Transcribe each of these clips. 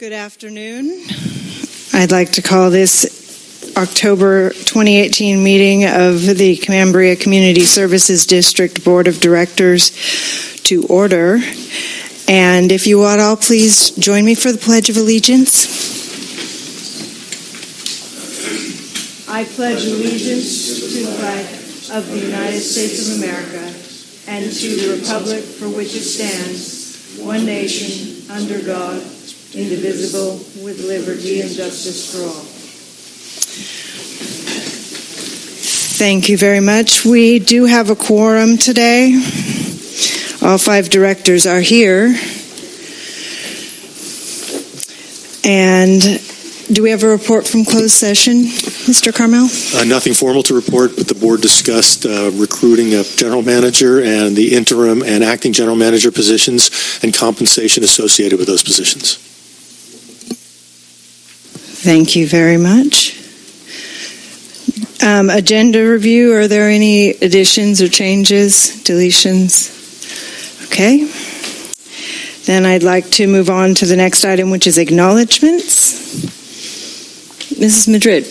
Good afternoon. I'd like to call this October 2018 meeting of the Cambria Community Services District Board of Directors to order. And if you would all please join me for the Pledge of Allegiance. I pledge allegiance to the flag of the United States of America and to the republic for which it stands, one nation, under God, indivisible, with liberty and justice for all. Thank you very much. We do have a quorum today. All 5 directors are here. And do we have a report from closed session, Mr. Carmel? Nothing formal to report, but the board discussed recruiting a general manager and the interim and acting general manager positions and compensation associated with those positions. Thank you very much. Agenda review, are there any additions or changes, deletions? Okay. Then I'd like to move on to the next item, which is acknowledgements. Mrs. Madrid.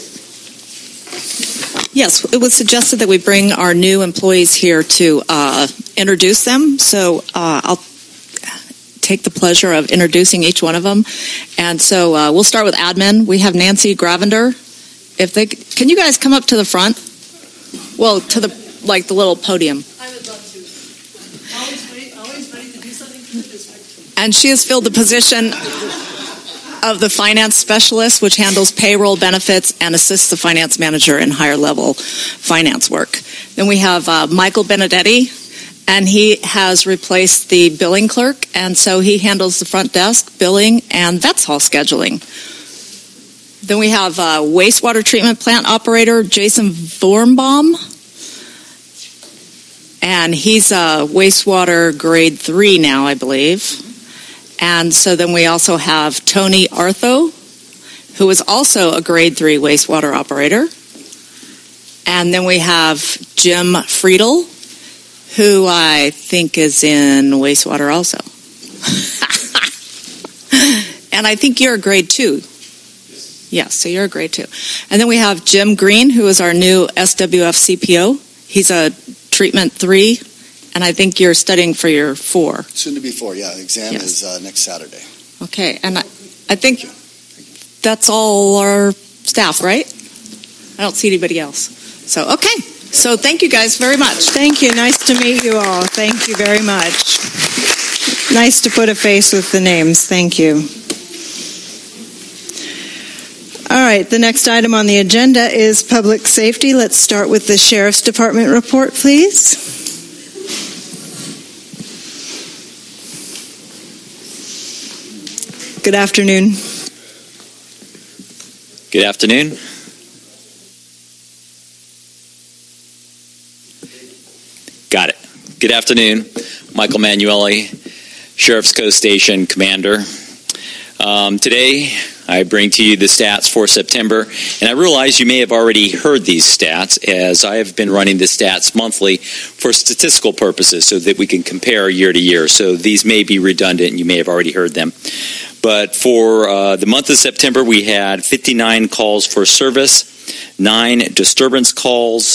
Yes, it was suggested that we bring our new employees here to introduce them. So I'll take the pleasure of introducing each one of them. And so we'll start with admin. We have Nancy Gravender. Can you guys come up to the front? Well, to the little podium. I would love to. Always ready to do something for the district. And she has filled the position of the finance specialist, which handles payroll, benefits, and assists the finance manager in higher level finance work. Then we have Michael Benedetti, and he has replaced the billing clerk, and so he handles the front desk, billing, and vets hall scheduling. Then we have wastewater treatment plant operator Jason Vormbaum, and he's a wastewater grade 3 now, I believe. And so then we also have Tony Artho, who is also a grade 3 wastewater operator. And then we have Jim Friedel, who I think is in wastewater also. And I think you're a grade 2. Yes, so you're a grade 2. And then we have Jim Green, who is our new SWF CPO. He's a treatment 3. And I think you're studying for your 4. Soon to be 4, yeah. The exam is next Saturday. Okay, and I think that's all our staff, right? I don't see anybody else. So, okay. So thank you guys very much. Thank you. Nice to meet you all. Thank you very much. Nice to put a face with the names. Thank you. All right, the next item on the agenda is public safety. Let's start with the Sheriff's Department report, please. Good afternoon. Good afternoon. Got it. Good afternoon. Michael Manueli, Sheriff's Coast Station Commander. Today, I bring to you the stats for September, and I realize you may have already heard these stats, as I have been running the stats monthly for statistical purposes so that we can compare year to year. So these may be redundant, and you may have already heard them. But for the month of September, we had 59 calls for service, 9 disturbance calls,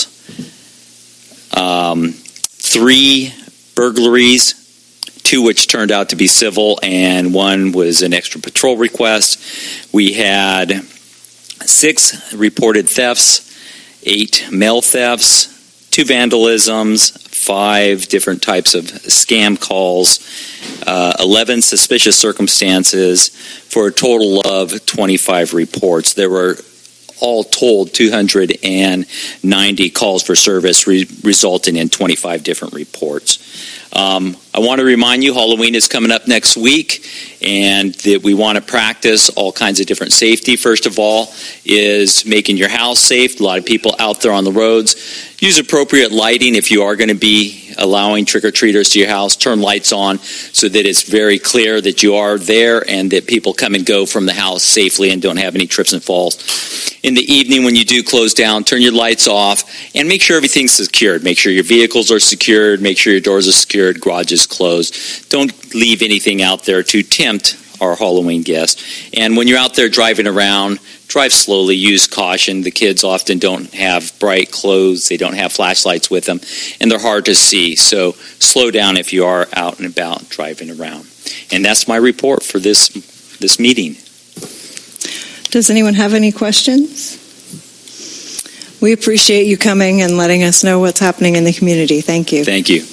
3 burglaries, 2 which turned out to be civil, and 1 was an extra patrol request. We had 6 reported thefts, 8 mail thefts, 2 vandalisms, 5 different types of scam calls, 11 suspicious circumstances, for a total of 25 reports. There were all told 290 calls for service, resulting in 25 different reports. I want to remind you, Halloween is coming up next week, and that we want to practice all kinds of different safety. First of all is making your house safe. A lot of people out there on the roads. Use appropriate lighting if you are going to be allowing trick-or-treaters to your house. Turn lights on so that it's very clear that you are there and that people come and go from the house safely and don't have any trips and falls. In the evening, when you do close down, turn your lights off and make sure everything's secured. Make sure your vehicles are secured. Make sure your doors are secured, garages closed. Don't leave anything out there to tempt our Halloween guests. And when you're out there driving around, drive slowly, use caution. The kids often don't have bright clothes, they don't have flashlights with them, and they're hard to see. So slow down if you are out and about driving around. And that's my report for this meeting. Does anyone have any questions? We appreciate you coming and letting us know what's happening in the community. Thank you. Thank you.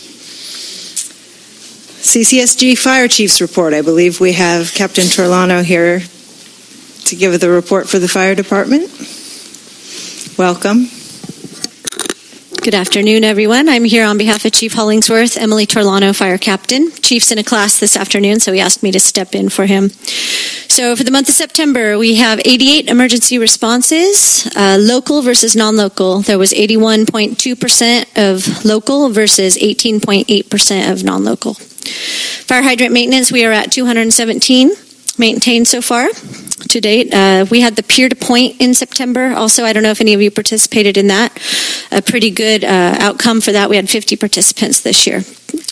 CCSG Fire Chief's report. I believe we have Captain Torlano here to give the report for the fire department. Welcome. Good afternoon, everyone. I'm here on behalf of Chief Hollingsworth, Emily Torlano, Fire Captain. Chief's in a class this afternoon, so he asked me to step in for him. So for the month of September, we have 88 emergency responses, local versus non-local. There was 81.2% of local versus 18.8% of non-local. Fire hydrant maintenance, we are at 217 maintained so far to date. We had the Pier to Point in September. Also, I don't know if any of you participated in that. A pretty good outcome for that. We had 50 participants this year.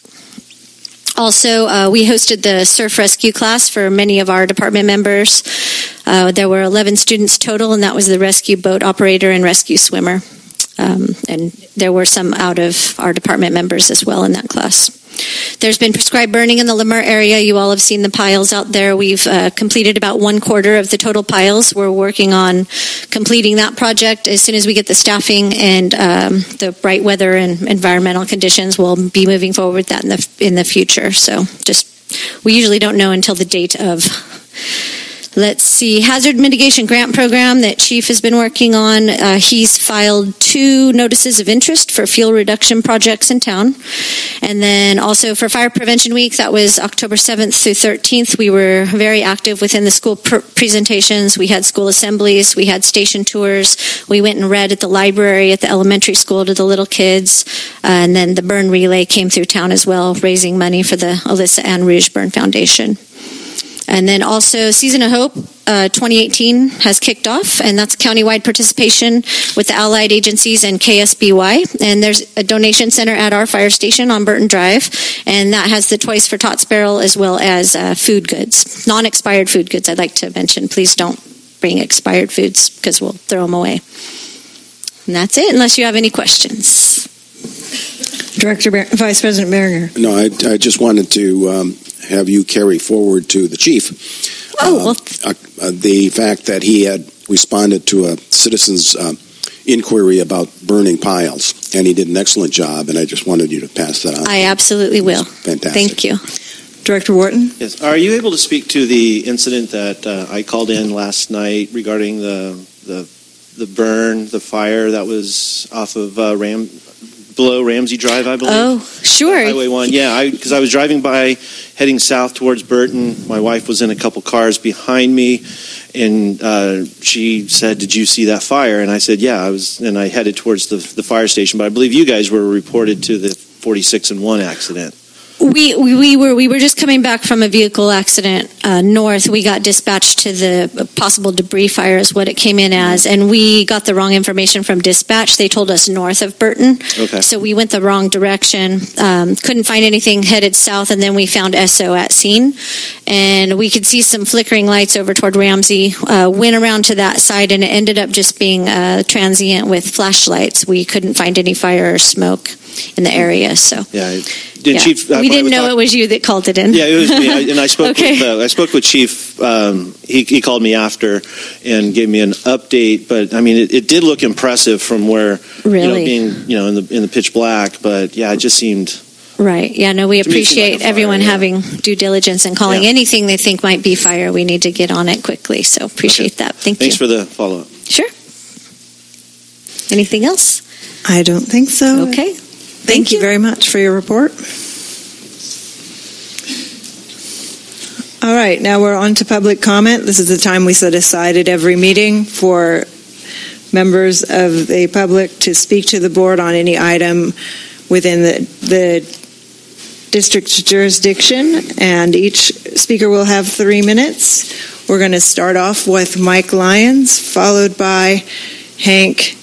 Also, we hosted the surf rescue class for many of our department members. There were 11 students total, and that was the rescue boat operator and rescue swimmer. And there were some out of our department members as well in that class. There's been prescribed burning in the Leimert area. You all have seen the piles out there. We've completed about 1/4 of the total piles. We're working on completing that project. As soon as we get the staffing and the right weather and environmental conditions, we'll be moving forward with that in the future. So we usually don't know until the date of. Let's see, hazard mitigation grant program that Chief has been working on. He's filed 2 notices of interest for fuel reduction projects in town. And then also for Fire Prevention Week, that was October 7th through 13th. We were very active within the school presentations. We had school assemblies. We had station tours. We went and read at the library at the elementary school to the little kids. And then the burn relay came through town as well, raising money for the Alyssa Ann Rouge Burn Foundation. And then also Season of Hope 2018 has kicked off, and that's countywide participation with the allied agencies and KSBY. And there's a donation center at our fire station on Burton Drive, and that has the Toys for Tots barrel as well as food goods, non-expired food goods. I'd like to mention, please don't bring expired foods because we'll throw them away. And that's it, unless you have any questions. Vice President Berger. No, I just wanted to have you carry forward to the chief the fact that he had responded to a citizen's inquiry about burning piles, and he did an excellent job, and I just wanted you to pass that on. I absolutely will. Fantastic. Thank you. Director Wharton? Yes. Are you able to speak to the incident that I called in last night regarding the burn, the fire that was off of below Ramsey Drive, I believe? Oh, sure. Highway 1. Yeah, because I was driving by, heading south towards Burton. My wife was in a couple cars behind me, and she said, "Did you see that fire?" And I said, "Yeah, I was." And I headed towards the fire station. But I believe you guys were reported to the 46 and 1 accident. We were just coming back from a vehicle accident north. We got dispatched to the possible debris fire is what it came in as, and we got the wrong information from dispatch. They told us north of Burton, okay. So we went the wrong direction. Couldn't find anything, headed south, and then we found SO at scene, and we could see some flickering lights over toward Ramsey. Went around to that side, and it ended up just being transient with flashlights. We couldn't find any fire or smoke in the area. So yeah. Chief, we didn't know it was you that called it in. Yeah, it was me. And I spoke okay. I spoke with Chief. He called me after and gave me an update. But I mean, it did look impressive from where really? Being in the pitch black. But yeah, it just seemed right. Yeah, no, we appreciate everyone having due diligence and calling anything they think might be fire. We need to get on it quickly. So appreciate that. Thanks you. Thanks for the follow up. Sure. Anything else? I don't think so. Okay. Thank you very much for your report. All right, now we're on to public comment. This is the time we set aside at every meeting for members of the public to speak to the board on any item within the district's jurisdiction, and each speaker will have 3 minutes. We're going to start off with Mike Lyons, followed by Hank.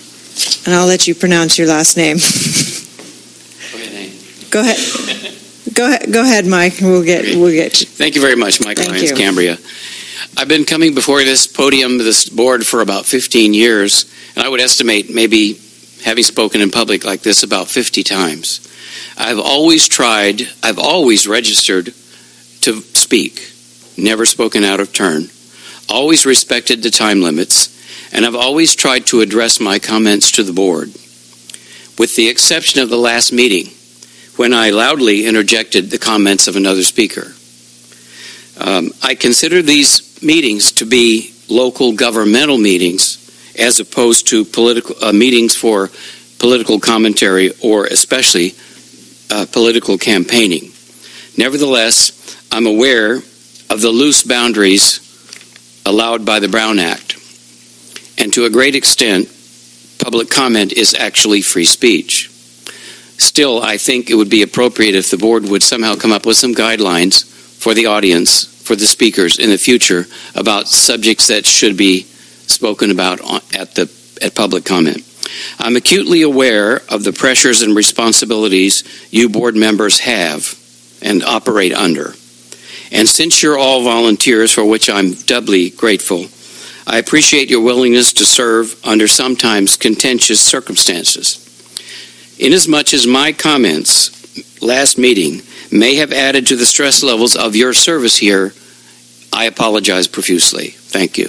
And I'll let you pronounce your last name. Go ahead, Hank. Go ahead. Go ahead, Mike. We'll get you. Thank you very much, Mike Thank Lyons, you. Cambria. I've been coming before this podium, this board, for about 15 years, and I would estimate maybe having spoken in public like this about 50 times. I've always registered to speak, never spoken out of turn, always respected the time limits, and I've always tried to address my comments to the board, with the exception of the last meeting, when I loudly interjected the comments of another speaker. I consider these meetings to be local governmental meetings as opposed to political meetings for political commentary or especially political campaigning. Nevertheless, I'm aware of the loose boundaries allowed by the Brown Act, and to a great extent, public comment is actually free speech. Still, I think it would be appropriate if the board would somehow come up with some guidelines for the audience, for the speakers in the future, about subjects that should be spoken about at public comment. I'm acutely aware of the pressures and responsibilities you board members have and operate under. And since you're all volunteers, for which I'm doubly grateful, I appreciate your willingness to serve under sometimes contentious circumstances. Inasmuch as my comments last meeting may have added to the stress levels of your service here, I apologize profusely. Thank you.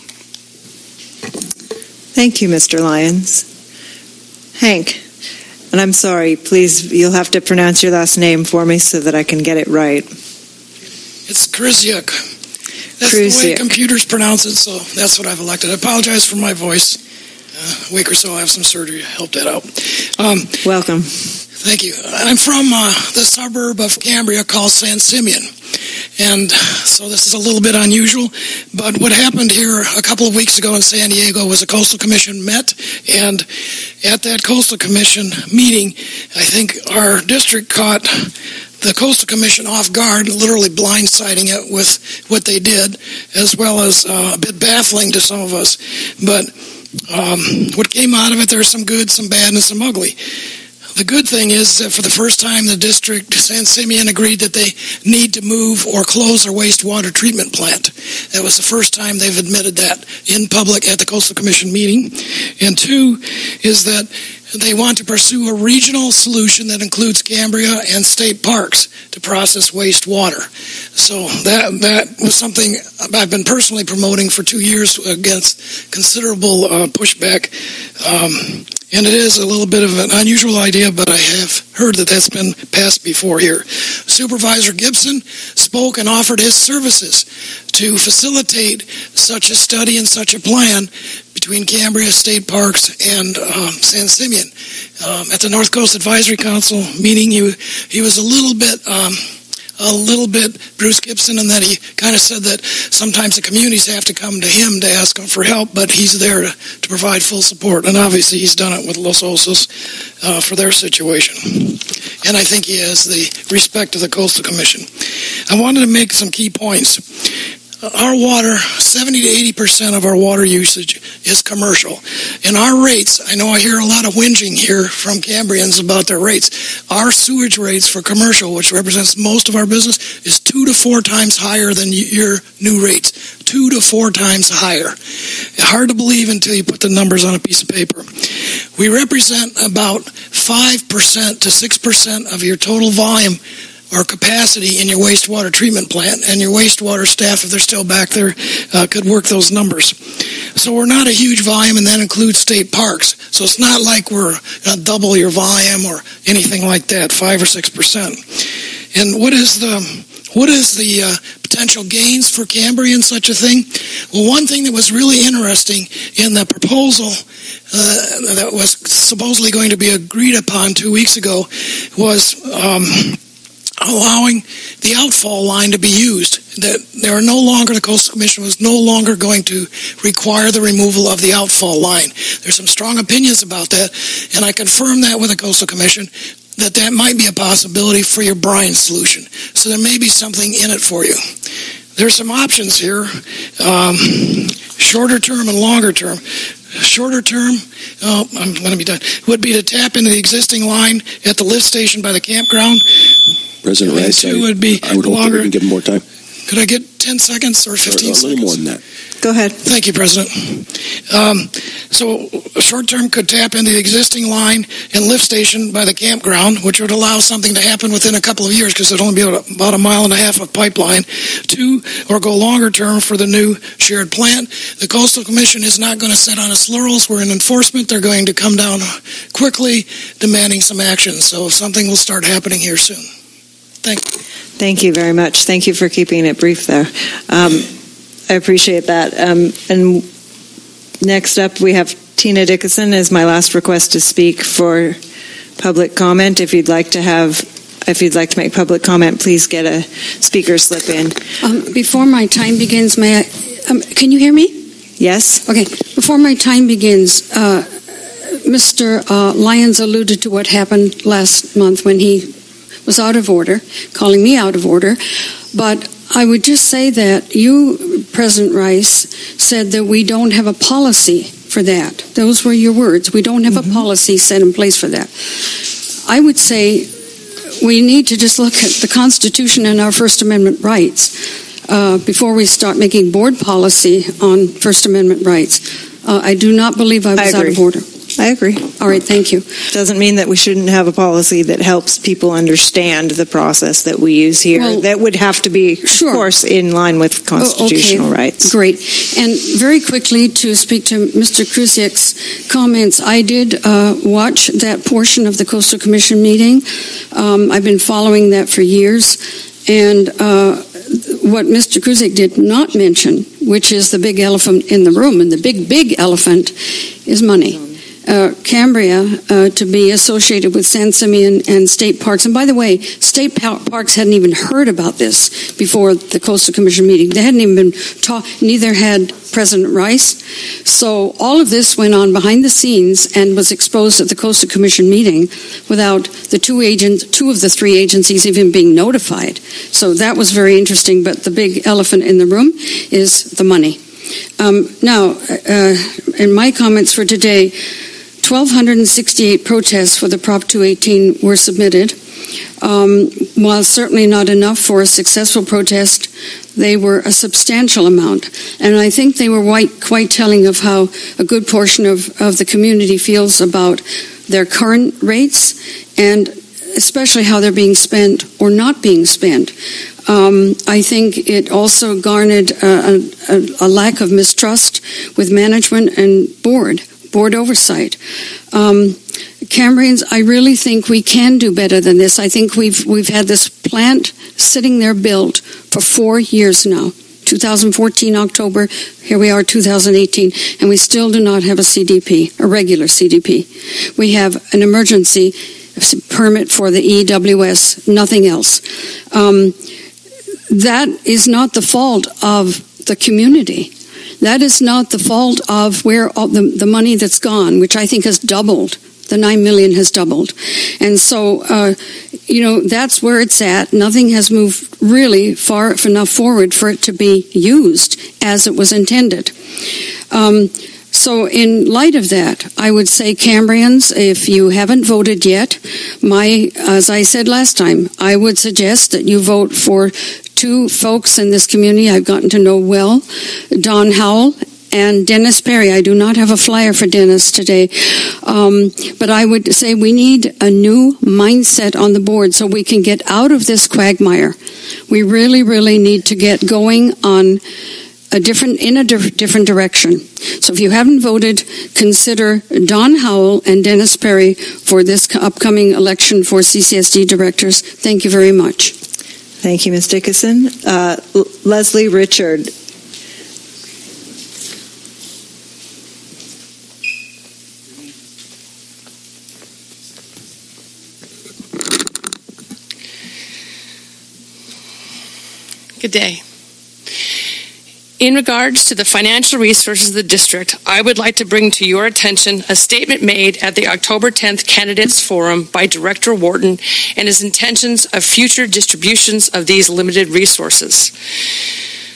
Thank you, Mr. Lyons. Hank, and I'm sorry, please, you'll have to pronounce your last name for me so that I can get it right. It's Krysiuk. That's the way computers pronounce it, so that's what I've elected. I apologize for my voice. A week or so, I have some surgery to help that out. Welcome. Thank you. I'm from the suburb of Cambria called San Simeon. And so this is a little bit unusual, but what happened here a couple of weeks ago in San Diego was a Coastal Commission met, and at that Coastal Commission meeting, I think our district caught the Coastal Commission off guard, literally blindsiding it with what they did, as well as a bit baffling to some of us. But what came out of it, there's some good, some bad, and some ugly. The good thing is that for the first time, the district, San Simeon, agreed that they need to move or close their wastewater treatment plant. That was the first time they've admitted that in public at the Coastal Commission meeting. And two is that they want to pursue a regional solution that includes Cambria and state parks to process wastewater. So that was something I've been personally promoting for 2 years against considerable pushback. And it is a little bit of an unusual idea, but I have heard that that's been passed before here. Supervisor Gibson spoke and offered his services to facilitate such a study and such a plan between Cambria State Parks and San Simeon. At the North Coast Advisory Council meeting, he was a little bit Bruce Gibson, in that he kind of said that sometimes the communities have to come to him to ask him for help, but he's there to provide full support. And obviously he's done it with Los Osos for their situation. And I think he has the respect of the Coastal Commission. I wanted to make some key points. Our water, 70 to 80% of our water usage is commercial. And our rates, I know I hear a lot of whinging here from Cambrians about their rates. Our sewage rates for commercial, which represents most of our business, is 2 to 4 times higher than your new rates. 2 to 4 times higher. Hard to believe until you put the numbers on a piece of paper. We represent about 5% to 6% of your total volume or capacity in your wastewater treatment plant, and your wastewater staff, if they're still back there, could work those numbers. So we're not a huge volume, and that includes state parks. So it's not like we're going to double your volume or anything like that, 5 or 6%. And what is the potential gains for Cambria in such a thing? Well, one thing that was really interesting in the proposal that was supposedly going to be agreed upon 2 weeks ago was allowing the outfall line to be used. That the Coastal Commission was no longer going to require the removal of the outfall line. There's some strong opinions about that, and I confirmed that with the Coastal Commission, that might be a possibility for your brine solution. So there may be something in it for you. There's some options here, shorter term and longer term. Shorter term, I'm going to be done, would be to tap into the existing line at the lift station by the campground. President And Rice, two would be I would hope that we longer. can give him more time. Could I get 10 seconds or 15 A seconds? little more than that. Go ahead. Thank you, President. So short-term could tap into the existing line and lift station by the campground, which would allow something to happen within a couple of years because it'd only be about 1.5 miles of pipeline. Two, or go longer term for the new shared plant. The Coastal Commission is not going to sit on its laurels. We're in enforcement. They're going to come down quickly, demanding some action. So something will start happening here soon. Thank you. Thank you very much. Thank you for keeping it brief there. I appreciate that. And next up, we have Tina Dickinson as my last request to speak for public comment. If you'd like to make public comment, please get a speaker slip in. Before my time begins, may I? Can you hear me? Yes. Okay. Before my time begins, Mr. Lyons alluded to what happened last month when he was out of order, calling me out of order. But I would just say that you, President Rice, said that we don't have a policy for that. Those were your words. We don't have a policy set in place for that. I would say we need to just look at the Constitution and our First Amendment rights before we start making board policy on First Amendment rights. I do not believe I was out of order. I agree. All right, thank you. Doesn't mean that we shouldn't have a policy that helps people understand the process that we use here. Well, that would have to be, sure, of course, in line with constitutional rights. Great. And very quickly, to speak to Mr. Krusiek's comments, I did watch that portion of the Coastal Commission meeting. I've been following that for years. And what Mr. Krusiek did not mention, which is the big elephant in the room, and the big elephant is money. Cambria to be associated with San Simeon and state parks. And by the way, state parks hadn't even heard about this before the Coastal Commission meeting. They hadn't even been taught, neither had President Rice. So all of this went on behind the scenes and was exposed at the Coastal Commission meeting without the two of the three agencies even being notified. So that was very interesting, but the big elephant in the room is the money. Now, in my comments for today, 1,268 protests for the Prop 218 were submitted. While certainly not enough for a successful protest, they were a substantial amount. And I think they were quite telling of how a good portion of the community feels about their current rates and especially how they're being spent or not being spent. I think it also garnered a lack of mistrust with management and board oversight. Cambrians, I really think we can do better than this. I think we've had this plant sitting there built for 4 years now. 2014 October, here we are 2018, and we still do not have a CDP, a regular CDP. We have an emergency permit for the EWS, nothing else. That is not the fault of the community. That is not the fault of where all the money that's gone, which I think has doubled. The $9 million has doubled. And so, that's where it's at. Nothing has moved really far enough forward for it to be used as it was intended. So in light of that, I would say, Cambrians, if you haven't voted yet, as I said last time, I would suggest that you vote for two folks in this community I've gotten to know well, Don Howell and Dennis Perry. I do not have a flyer for Dennis today, but I would say we need a new mindset on the board so we can get out of this quagmire. We really, really need to get going on a different direction. So if you haven't voted, consider Don Howell and Dennis Perry for this upcoming election for CCSD directors. Thank you very much. Thank you, Ms. Dickinson. Leslie Richard. Good day. In regards to the financial resources of the district, I would like to bring to your attention a statement made at the October 10th Candidates Forum by Director Wharton and his intentions of future distributions of these limited resources.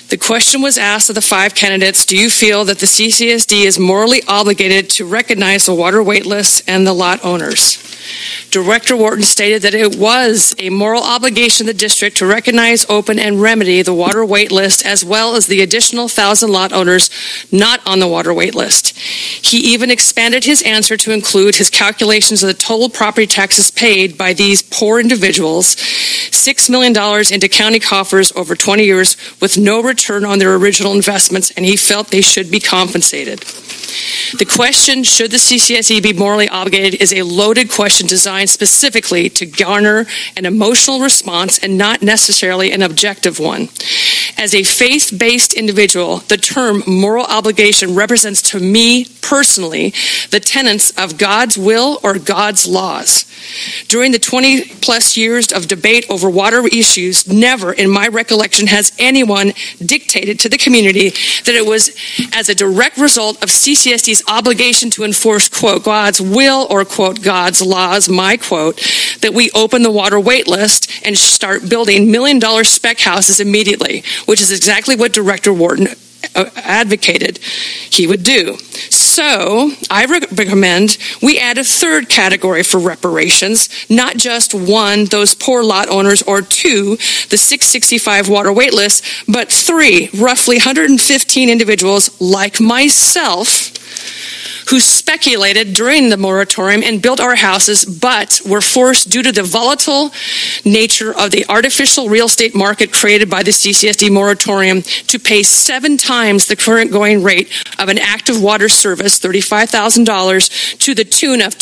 The question was asked of the 5 candidates, do you feel that the CCSD is morally obligated to recognize the water wait list and the lot owners? Director Wharton stated that it was a moral obligation of the district to recognize, open, and remedy the water wait list as well as the additional 1,000 lot owners not on the water wait list. He even expanded his answer to include his calculations of the total property taxes paid by these poor individuals, $6 million into county coffers over 20 years with no return on their original investments, and he felt they should be compensated. The question, should the CCSD be morally obligated, is a loaded question designed specifically to garner an emotional response and not necessarily an objective one. As a faith-based individual, the term moral obligation represents to me personally the tenets of God's will or God's laws. During the 20-plus years of debate over water issues, never in my recollection has anyone dictated to the community that it was as a direct result of CCSD's obligation to enforce, quote, God's will or, quote, God's laws, my quote, that we open the water wait list and start building $1 million spec houses immediately, which is exactly what Director Wharton advocated he would do. So I recommend we add a third category for reparations, not just 1, those poor lot owners, or 2, the 665 water wait list, but 3, roughly 115 individuals like myself who speculated during the moratorium and built our houses, but were forced due to the volatile nature of the artificial real estate market created by the CCSD moratorium to pay 7 times the current going rate of an active water service, $35,000, to the tune of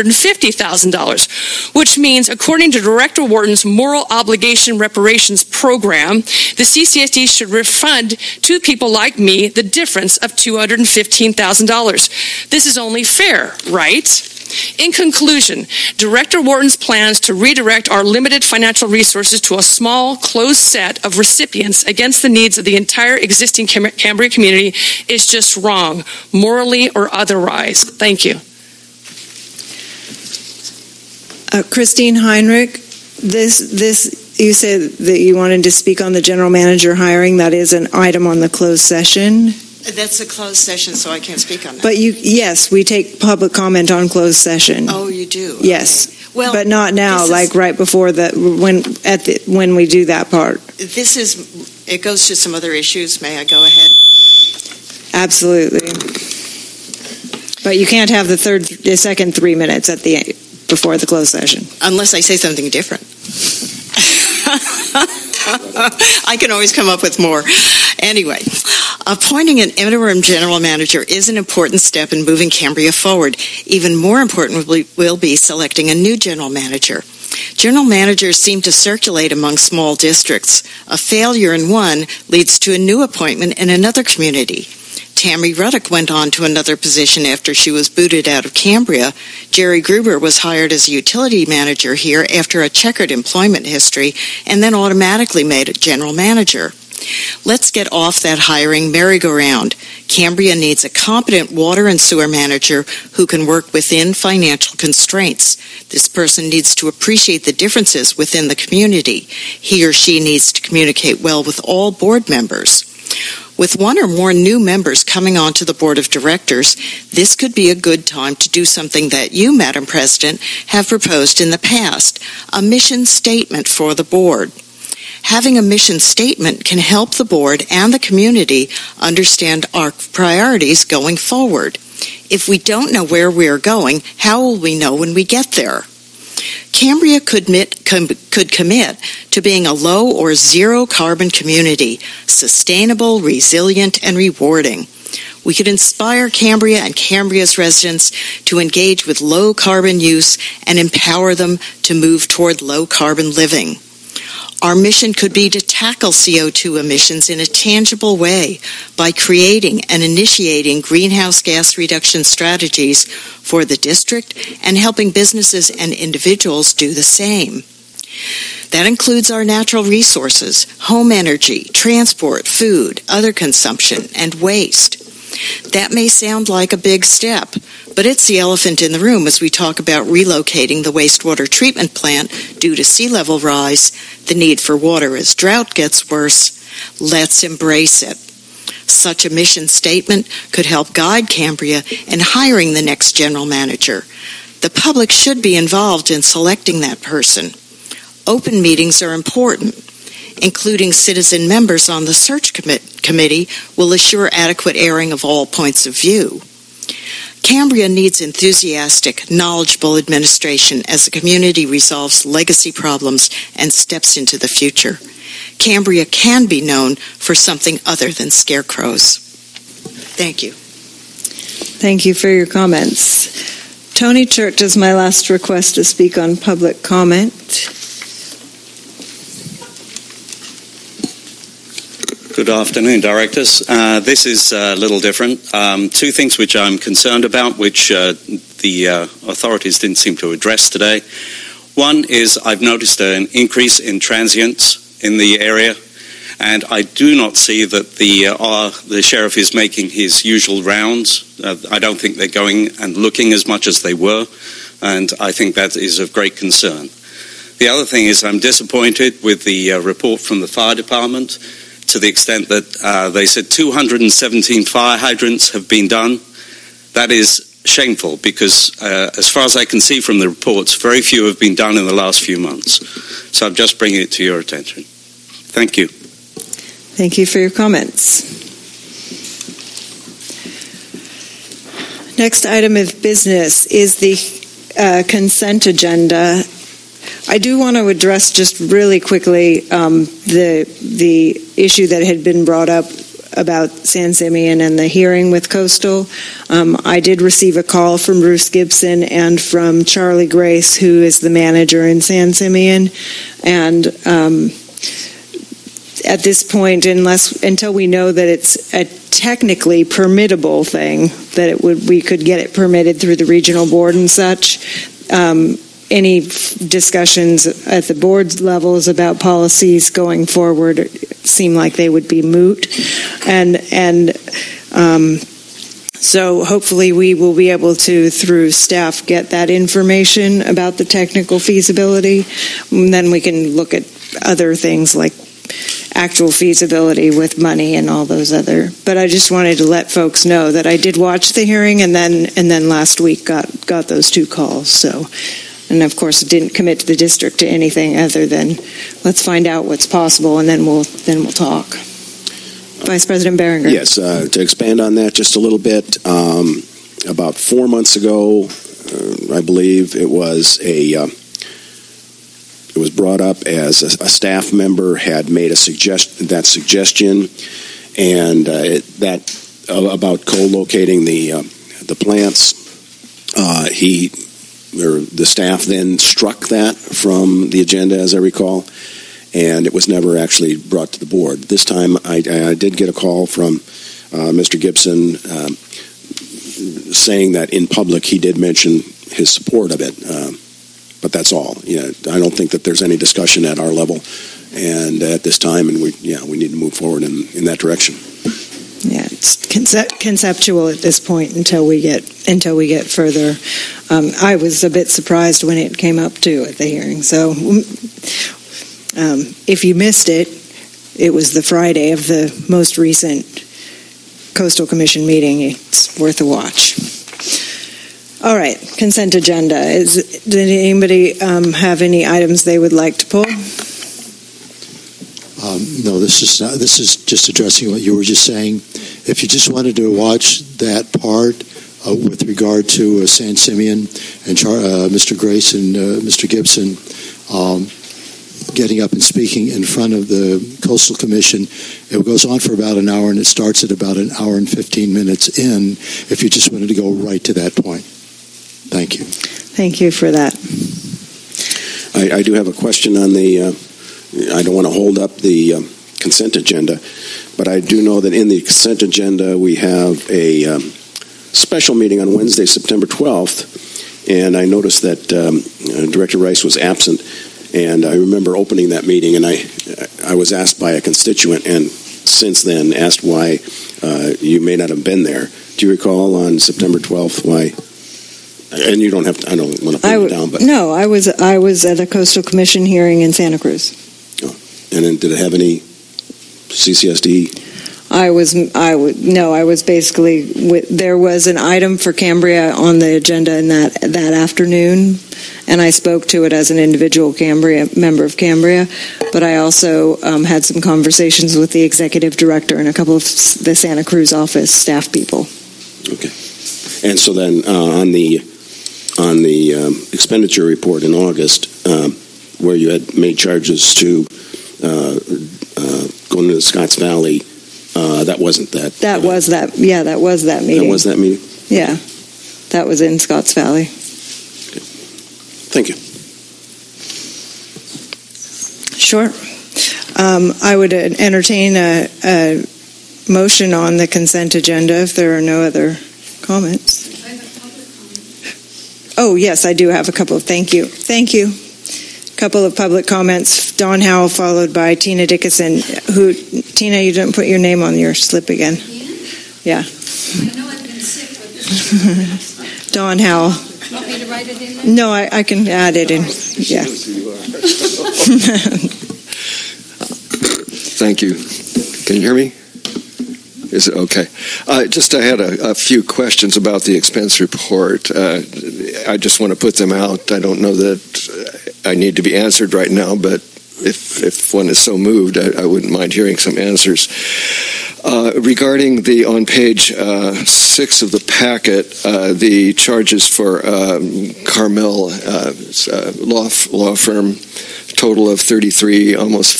$250,000, which means, according to Director Wharton's moral obligation reparations program, the CCSD should refund to people like me the difference of $215,000. This is only fair, right? In conclusion, Director Wharton's plans to redirect our limited financial resources to a small, closed set of recipients against the needs of the entire existing Cambria community is just wrong, morally or otherwise. Thank you. Christine Heinrich, this you said that you wanted to speak on the general manager hiring. That is an item on the closed session. That's a closed session, so I can't speak on that. But yes, we take public comment on closed session. Oh, you do? Yes. Okay. Well, but not now, like right before when we do that part. It goes to some other issues. May I go ahead? Absolutely. But you can't have the second 3 minutes before the closed session. Unless I say something different. I can always come up with more. Anyway, appointing an interim general manager is an important step in moving Cambria forward. Even more important will be selecting a new general manager. General managers seem to circulate among small districts. A failure in one leads to a new appointment in another community. Tammy Ruddock went on to another position after she was booted out of Cambria. Jerry Gruber was hired as a utility manager here after a checkered employment history and then automatically made a general manager. Let's get off that hiring merry-go-round. Cambria needs a competent water and sewer manager who can work within financial constraints. This person needs to appreciate the differences within the community. He or she needs to communicate well with all board members. With one or more new members coming onto the board of directors, this could be a good time to do something that you, Madam President, have proposed in the past, a mission statement for the board. Having a mission statement can help the board and the community understand our priorities going forward. If we don't know where we are going, how will we know when we get there? Cambria could commit to being a low or zero carbon community, sustainable, resilient, and rewarding. We could inspire Cambria and Cambria's residents to engage with low carbon use and empower them to move toward low carbon living. Our mission could be to tackle CO2 emissions in a tangible way by creating and initiating greenhouse gas reduction strategies for the district and helping businesses and individuals do the same. That includes our natural resources, home energy, transport, food, other consumption, and waste. That may sound like a big step, but it's the elephant in the room as we talk about relocating the wastewater treatment plant due to sea level rise, the need for water as drought gets worse, Let's embrace it. Such a mission statement could help guide Cambria in hiring the next general manager. The public should be involved in selecting that person. Open meetings are important. Including citizen members on the search committee will assure adequate airing of all points of view. Cambria needs enthusiastic, knowledgeable administration as the community resolves legacy problems and steps into the future. Cambria can be known for something other than scarecrows. Thank you. Thank you for your comments. Tony Church is my last request to speak on public comment. Good afternoon, directors. This is a little different. Two things which I'm concerned about, which the authorities didn't seem to address today. One is I've noticed an increase in transients in the area, and I do not see that the sheriff is making his usual rounds. I don't think they're going and looking as much as they were, and I think that is of great concern. The other thing is I'm disappointed with the report from the fire department, to the extent that they said 217 fire hydrants have been done. That is shameful because, as far as I can see from the reports, very few have been done in the last few months. So I'm just bringing it to your attention. Thank you. Thank you for your comments. Next item of business is the consent agenda. I do want to address just really quickly the issue that had been brought up about San Simeon and the hearing with Coastal. I did receive a call from Bruce Gibson and from Charlie Grace, who is the manager in San Simeon, and at this point, until we know that it's a technically permittable thing, that we could get it permitted through the regional board and such. Any discussions at the board levels about policies going forward seem like they would be moot, and so hopefully we will be able to, through staff, get that information about the technical feasibility, and then we can look at other things like actual feasibility with money and all those other. But I just wanted to let folks know that I did watch the hearing, and then last week got those two calls. So. And of course, it didn't commit to the district to anything other than let's find out what's possible, and then we'll talk. Vice President Berenger. Yes, to expand on that just a little bit. About 4 months ago, I believe it was brought up as a staff member had made a suggestion, and about co-locating the plants. The staff then struck that from the agenda, as I recall, and it was never actually brought to the board. This time I did get a call from Mr. Gibson saying that in public he did mention his support of it, but that's all. I don't think that there's any discussion at our level and at this time, and we need to move forward in that direction. Yeah, it's conceptual at this point until we get further. I was a bit surprised when it came up too at the hearing. So, if you missed it, it was the Friday of the most recent Coastal Commission meeting. It's worth a watch. All right, consent agenda. Did anybody have any items they would like to pull? No, this is just addressing what you were just saying. If you just wanted to watch that part with regard to San Simeon and Mr. Grace and Mr. Gibson getting up and speaking in front of the Coastal Commission, it goes on for about an hour, and it starts at about an hour and 15 minutes in, if you just wanted to go right to that point. Thank you. Thank you for that. I do have a question on I don't want to hold up the consent agenda, but I do know that in the consent agenda we have a special meeting on Wednesday, September 12th, and I noticed that Director Rice was absent, and I remember opening that meeting, and I was asked by a constituent, and since then asked why you may not have been there. Do you recall on September 12th why? And you don't have to. I don't want to put it down, but no, I was at a Coastal Commission hearing in Santa Cruz. And then did it have any CCSD? I was basically, there was an item for Cambria on the agenda in that afternoon, and I spoke to it as an individual member of Cambria, but I also had some conversations with the executive director and a couple of the Santa Cruz office staff people. Okay. And so then on the expenditure report in August, where you had made charges to going to the Scotts Valley, that wasn't that. That was that meeting. That was that meeting? Yeah. That was in Scotts Valley. Okay. Thank you. Sure. I would entertain a motion on the consent agenda if there are no other comments. Oh, yes, I do have a couple. Thank you. Couple of public comments. Don Howell, followed by Tina Dickinson. Tina, you didn't put your name on your slip again. Yeah. I know I've been sick with Don Howell. Want me to write it in there? No, I can add it in. Yeah. Thank you. Can you hear me? Is it okay? I had a few questions about the expense report. I just want to put them out. I don't know that I need to be answered right now, but if one is so moved, I wouldn't mind hearing some answers. Regarding on page 6 of the packet, the charges for Carmel law firm, total of almost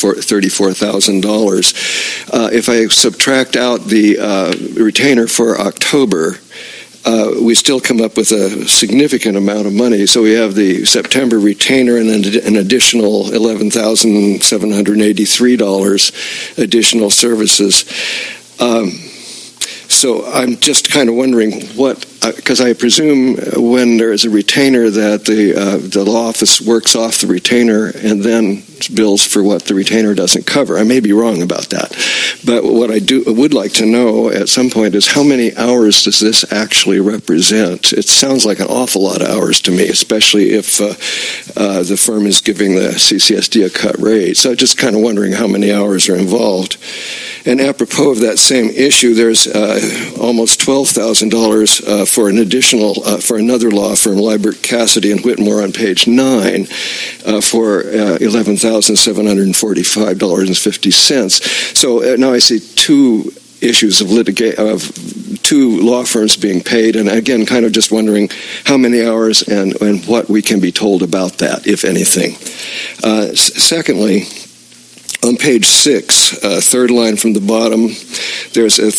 $34,000. If I subtract out the retainer for October, we still come up with a significant amount of money. So we have the September retainer and an additional $11,783 additional services. So I'm just kind of wondering because I presume when there is a retainer that the law office works off the retainer and then bills for what the retainer doesn't cover. I may be wrong about that. But what I would like to know at some point is how many hours does this actually represent? It sounds like an awful lot of hours to me, especially if the firm is giving the CCSD a cut rate. So I'm just kind of wondering how many hours are involved. And apropos of that same issue, there's almost $12,000 for an additional for another law firm, Liebert, Cassidy and Whitmore, on page 9 for $11,745.50. So now I see two issues of two law firms being paid, and again, kind of just wondering how many hours and what we can be told about that, if anything. Secondly, on page 6, third line from the bottom, there's a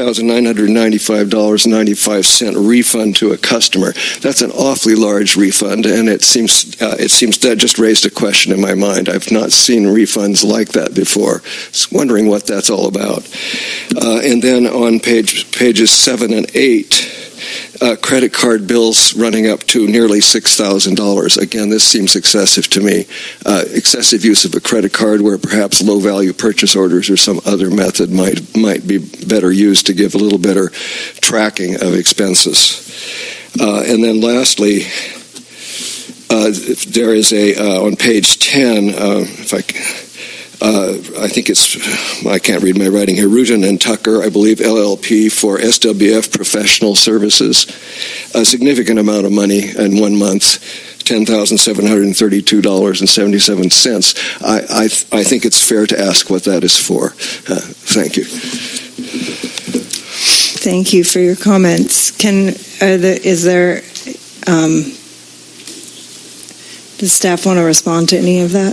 $3,995.95 refund to a customer. That's an awfully large refund, and it seems that just raised a question in my mind. I've not seen refunds like that before. Just wondering what that's all about. And then on pages 7 and 8, credit card bills running up to nearly $6,000. Again, this seems excessive to me. Excessive use of a credit card where perhaps low-value purchase orders or some other method might be better used to give a little better tracking of expenses. And then lastly, there is on page 10, I think I can't read my writing here, Rutan and Tucker, I believe, LLP for SWF professional services. A significant amount of money in 1 month, $10,732.77. I think it's fair to ask what that is for. Thank you. Thank you for your comments. Does staff want to respond to any of that?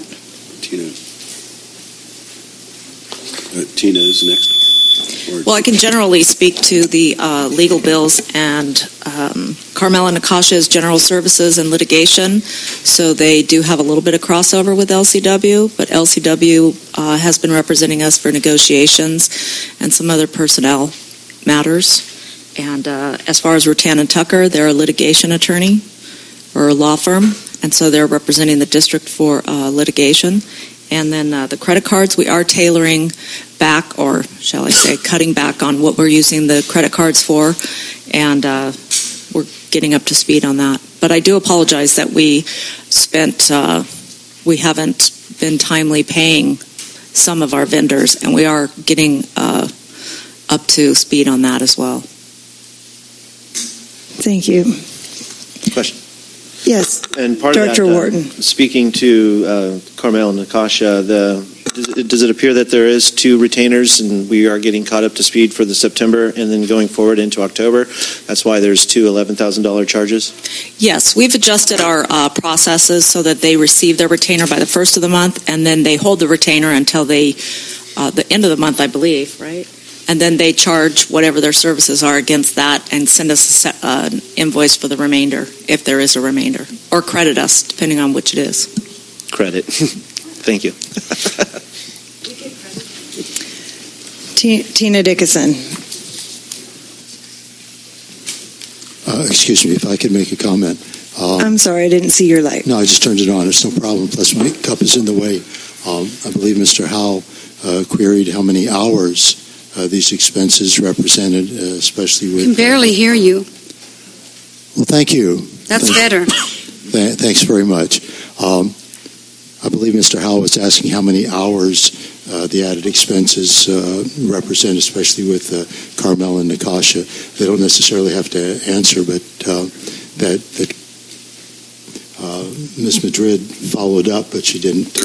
Tina is next. Well, I can generally speak to the legal bills and Carmel and Akasha's general services and litigation. So they do have a little bit of crossover with LCW, but LCW has been representing us for negotiations and some other personnel matters. And as far as Rutan and Tucker, they're a litigation attorney or a law firm, and so they're representing the district for litigation. And then the credit cards, we are tailoring back, or shall I say, cutting back on what we're using the credit cards for, and we're getting up to speed on that. But I do apologize that we haven't been timely paying some of our vendors, and we are getting up to speed on that as well. Thank you. Question. Yes, And part Director of that, Wharton. Speaking to Carmel and Natasha, does it appear that there is 2 retainers and we are getting caught up to speed for the September and then going forward into October? That's why there's 2 $11,000 charges? Yes, we've adjusted our processes so that they receive their retainer by the first of the month, and then they hold the retainer until the end of the month, I believe, right? And then they charge whatever their services are against that and send us an invoice for the remainder, if there is a remainder, or credit us, depending on which it is. Credit. Thank you. Tina Dickinson. Excuse me, if I could make a comment. I'm sorry, I didn't see your light. No, I just turned it on. It's no problem. Plus, my cup is in the way. I believe Mr. Howell queried how many hours these expenses represented, especially with... I can barely hear you. Well, thank you. That's better. Thanks very much. I believe Mr. Howell was asking how many hours the added expenses represent, especially with Carmel and Natasha. They don't necessarily have to answer, but that Ms. Madrid followed up, but she didn't.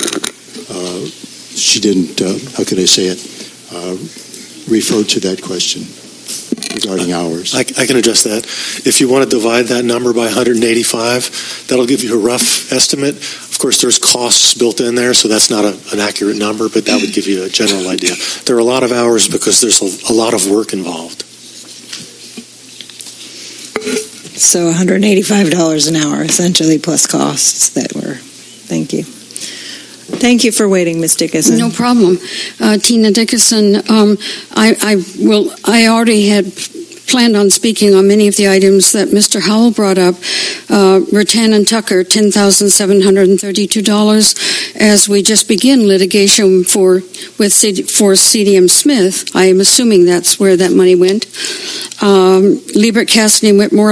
How could I say it? Refer to that question regarding hours. I can address that. If you want to divide that number by 185, that'll give you a rough estimate. Of course, there's costs built in there, so that's not an accurate number, but that would give you a general idea. There are a lot of hours because there's a lot of work involved. So $185 an hour, essentially, plus costs that were. Thank you. Thank you for waiting, Ms. Dickinson. No problem. Tina Dickinson, I already had planned on speaking on many of the items that Mr. Howell brought up. Rattan and Tucker, $10,732. As we just begin litigation for CDM Smith, I am assuming that's where that money went. Liebert, Cassidy, and Whitmore,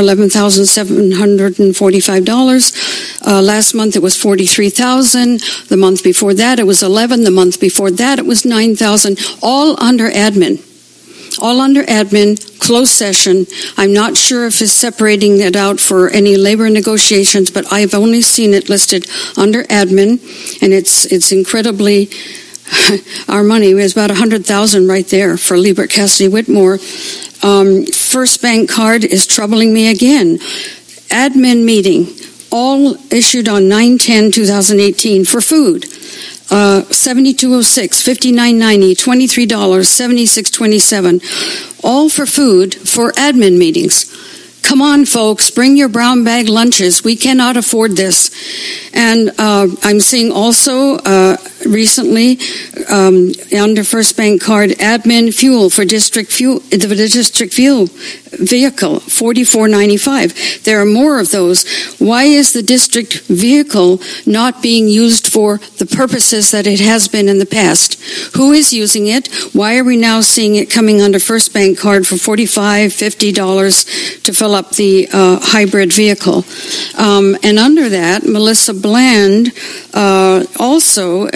$11,745. Last month it was $43,000. The month before that it was $11,000. The month before that it was $9,000. All under admin. All under admin, closed session. I'm not sure if it's separating it out for any labor negotiations, but I've only seen it listed under admin, and it's incredibly. Our money is about $100,000 right there for Liebert, Cassidy, Whitmore. First Bank card is troubling me again. Admin meeting, all issued on 9/10/2018 for food. 7206, 5990, $23, 7627, all for food for admin meetings. Come on, folks, bring your brown bag lunches. We cannot afford this. And I'm seeing also recently under First Bank card admin fuel for district fuel, the district fuel vehicle, $44.95. There are more of those. Why is the district vehicle not being used for the purposes that it has been in the past? Who is using it? Why are we now seeing it coming under First Bank card for $45, $50 to fill up the hybrid vehicle? And under that, Melissa Bland also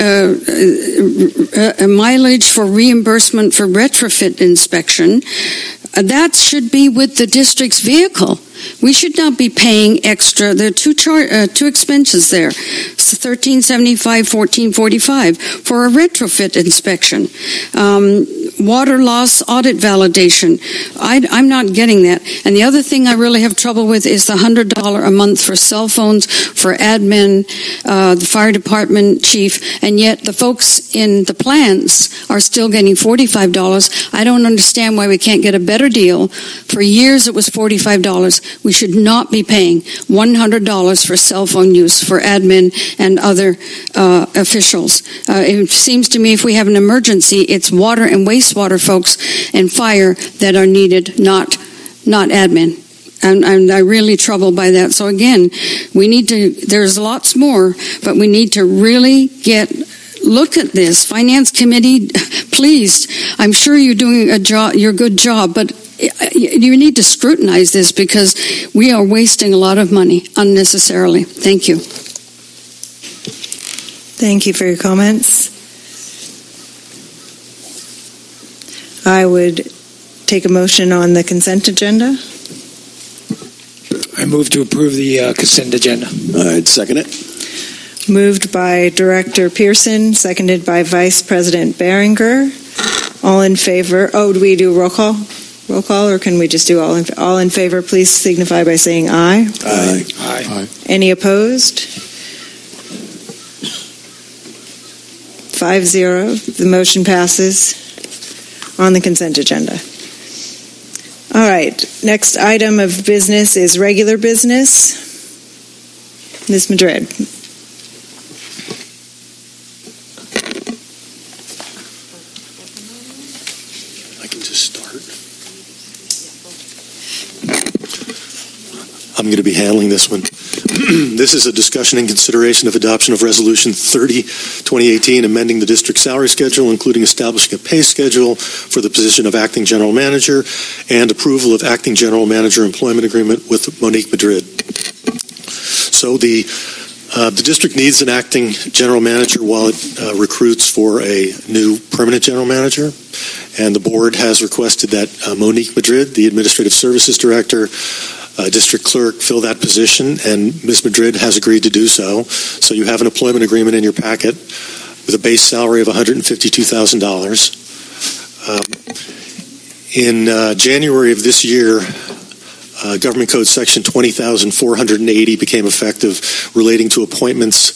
a mileage for reimbursement for retrofit inspection. That should be with the district's vehicle. We should not be paying extra. There are two expenses there. It's $13.75, $14.45 for a retrofit inspection. Water loss audit validation. I'm not getting that. And the other thing I really have trouble with is the $100 a month for cell phones, for admin, the fire department chief, and yet the folks in the plants are still getting $45. I don't understand why we can't get a better deal. For years it was $45. We should not be paying $100 for cell phone use for admin and other officials. It seems to me if we have an emergency, it's water and wastewater folks and fire that are needed, not admin. And I'm really troubled by that. So again, we need to, there's lots more, but we need to really look at this. Finance committee, please, I'm sure you're doing your good job, but you need to scrutinize this because we are wasting a lot of money unnecessarily. Thank you. Thank you for your comments. I would take a motion on the consent agenda. I move to approve the consent agenda. I'd second it. Moved by Director Pearson, seconded by Vice President Behringer. All in favor? Oh, do we do roll call? Roll call, or can we just do all in favor? Please signify by saying aye. Aye. Aye. Any opposed? 5-0. The motion passes on the consent agenda. All right. Next item of business is regular business. Ms. Madrid. I can just start. I'm going to be handling this one. This is a discussion and consideration of adoption of Resolution 30, 2018, amending the district salary schedule, including establishing a pay schedule for the position of acting general manager and approval of acting general manager employment agreement with Monique Madrid. So the district needs an acting general manager while it recruits for a new permanent general manager. And the board has requested that Monique Madrid, the administrative services director, district clerk, fill that position, and Ms. Madrid has agreed to do so. So you have an employment agreement in your packet with a base salary of $152,000. In January of this year, Government Code Section 20,480 became effective, relating to appointments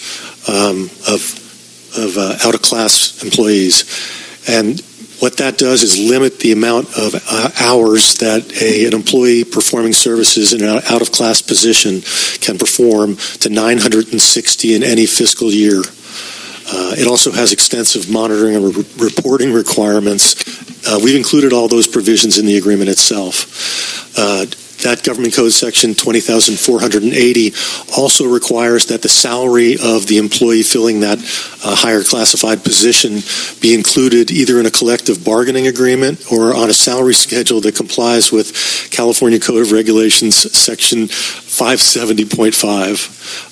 of out-of-class employees. And what that does is limit the amount of hours that an employee performing services in an out-of-class position can perform to 960 in any fiscal year. It also has extensive monitoring and reporting requirements. We've included all those provisions in the agreement itself. That Government Code Section 20,480 also requires that the salary of the employee filling that higher classified position be included either in a collective bargaining agreement or on a salary schedule that complies with California Code of Regulations Section 570.5.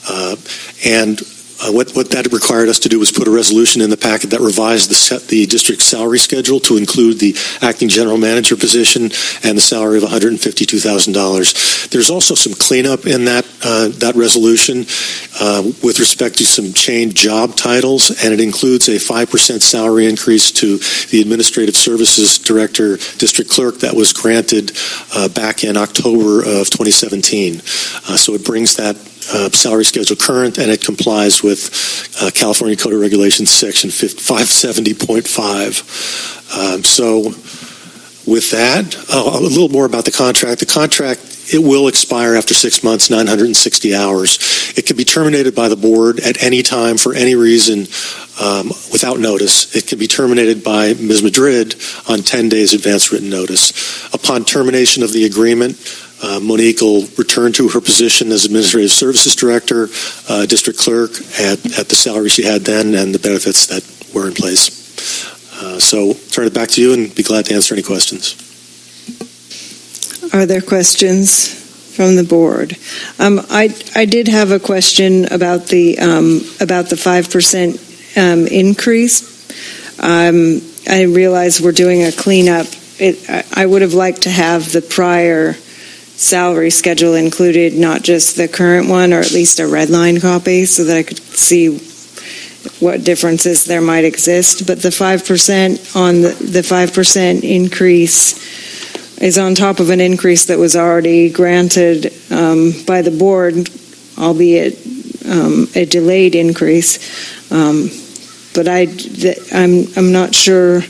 What that required us to do was put a resolution in the packet that revised the district salary schedule to include the acting general manager position and the salary of $152,000. There's also some cleanup in that resolution with respect to some changed job titles, and it includes a 5% salary increase to the administrative services director, district clerk, that was granted back in October of 2017. So it brings that salary schedule current, and it complies with California Code of Regulations Section 570.5. So with that, a little more about the contract. The contract, it will expire after 6 months, 960 hours. It can be terminated by the board at any time for any reason without notice. It can be terminated by Ms. Madrid on 10 days advance written notice. Upon termination of the agreement, Monique will return to her position as Administrative Services Director, District Clerk, at the salary she had then and the benefits that were in place. So turn it back to you and be glad to answer any questions. Are there questions from the board? I did have a question about the 5% increase. I realize we're doing a cleanup. I would have liked to have the prior salary schedule included, not just the current one, or at least a red line copy, so that I could see what differences there might exist. But the 5% on the 5% increase is on top of an increase that was already granted by the board, albeit a delayed increase. But I'm not sure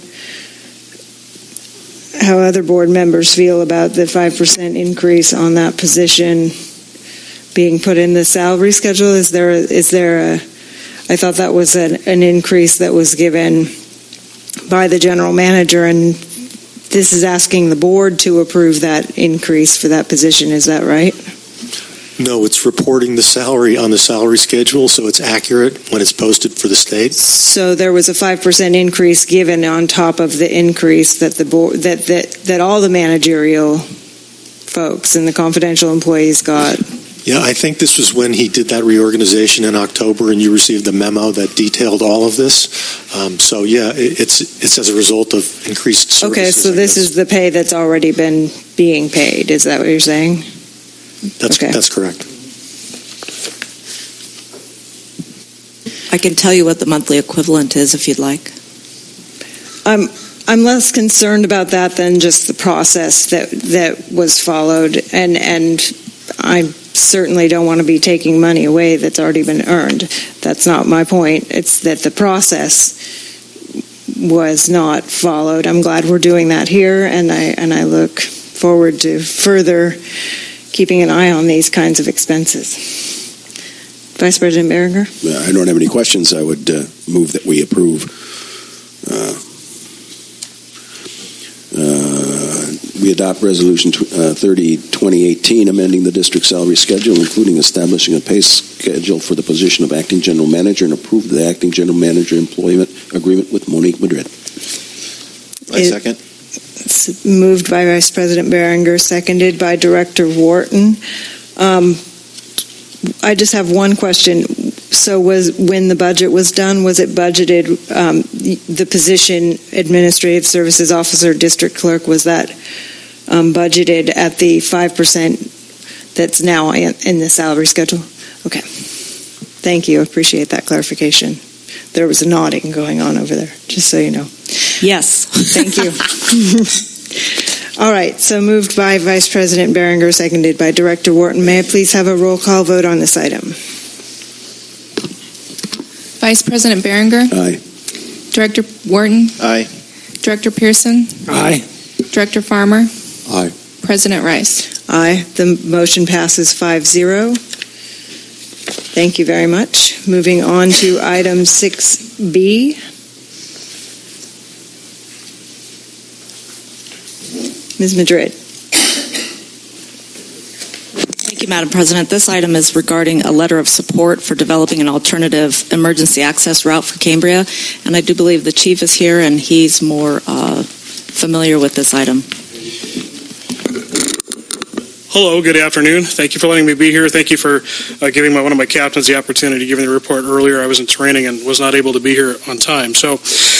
how other board members feel about the 5% increase on that position being put in the salary schedule. Is there a? I thought that was an increase that was given by the general manager, and this is asking the board to approve that increase for that position. Is that right? No, it's reporting the salary on the salary schedule, so it's accurate when it's posted for the state. So there was a 5% increase given on top of the increase that the board that all the managerial folks and the confidential employees got. Yeah, I think this was when he did that reorganization in October, and you received the memo that detailed all of this. So, yeah, it's as a result of increased services. Okay, so this is the pay that's already been being paid. Is that what you're saying? That's correct. I can tell you what the monthly equivalent is if you'd like. I'm less concerned about that than just the process that was followed, and I certainly don't want to be taking money away that's already been earned. That's not my point. It's that the process was not followed. I'm glad we're doing that here, and I look forward to further keeping an eye on these kinds of expenses. Vice President Berenger? I don't have any questions. I would move that we approve. We adopt Resolution 30-2018, amending the district salary schedule, including establishing a pay schedule for the position of acting general manager, and approve the acting general manager employment agreement with Monique Madrid. I second. It's moved by Vice President Berenger, seconded by Director Wharton. I just have one question. So when the budget was done, was it budgeted, the position Administrative Services Officer, District Clerk, was that budgeted at the 5% that's now in the salary schedule? Okay. Thank you. Appreciate that clarification. There was a nodding going on over there, just so you know. Yes. Thank you. All right, so moved by Vice President Berenger, seconded by Director Wharton. May I please have a roll call vote on this item? Vice President Berenger? Aye. Director Wharton? Aye. Director Pearson? Aye. Director Farmer? Aye. President Rice? Aye. The motion passes 5-0. Thank you very much. Moving on to item 6B. Ms. Madrid. Thank you, Madam President. This item is regarding a letter of support for developing an alternative emergency access route for Cambria, and I do believe the Chief is here, and he's more familiar with this item. Hello, good afternoon. Thank you for letting me be here. Thank you for giving one of my captains the opportunity to give me the report earlier. I was in training and was not able to be here on time. So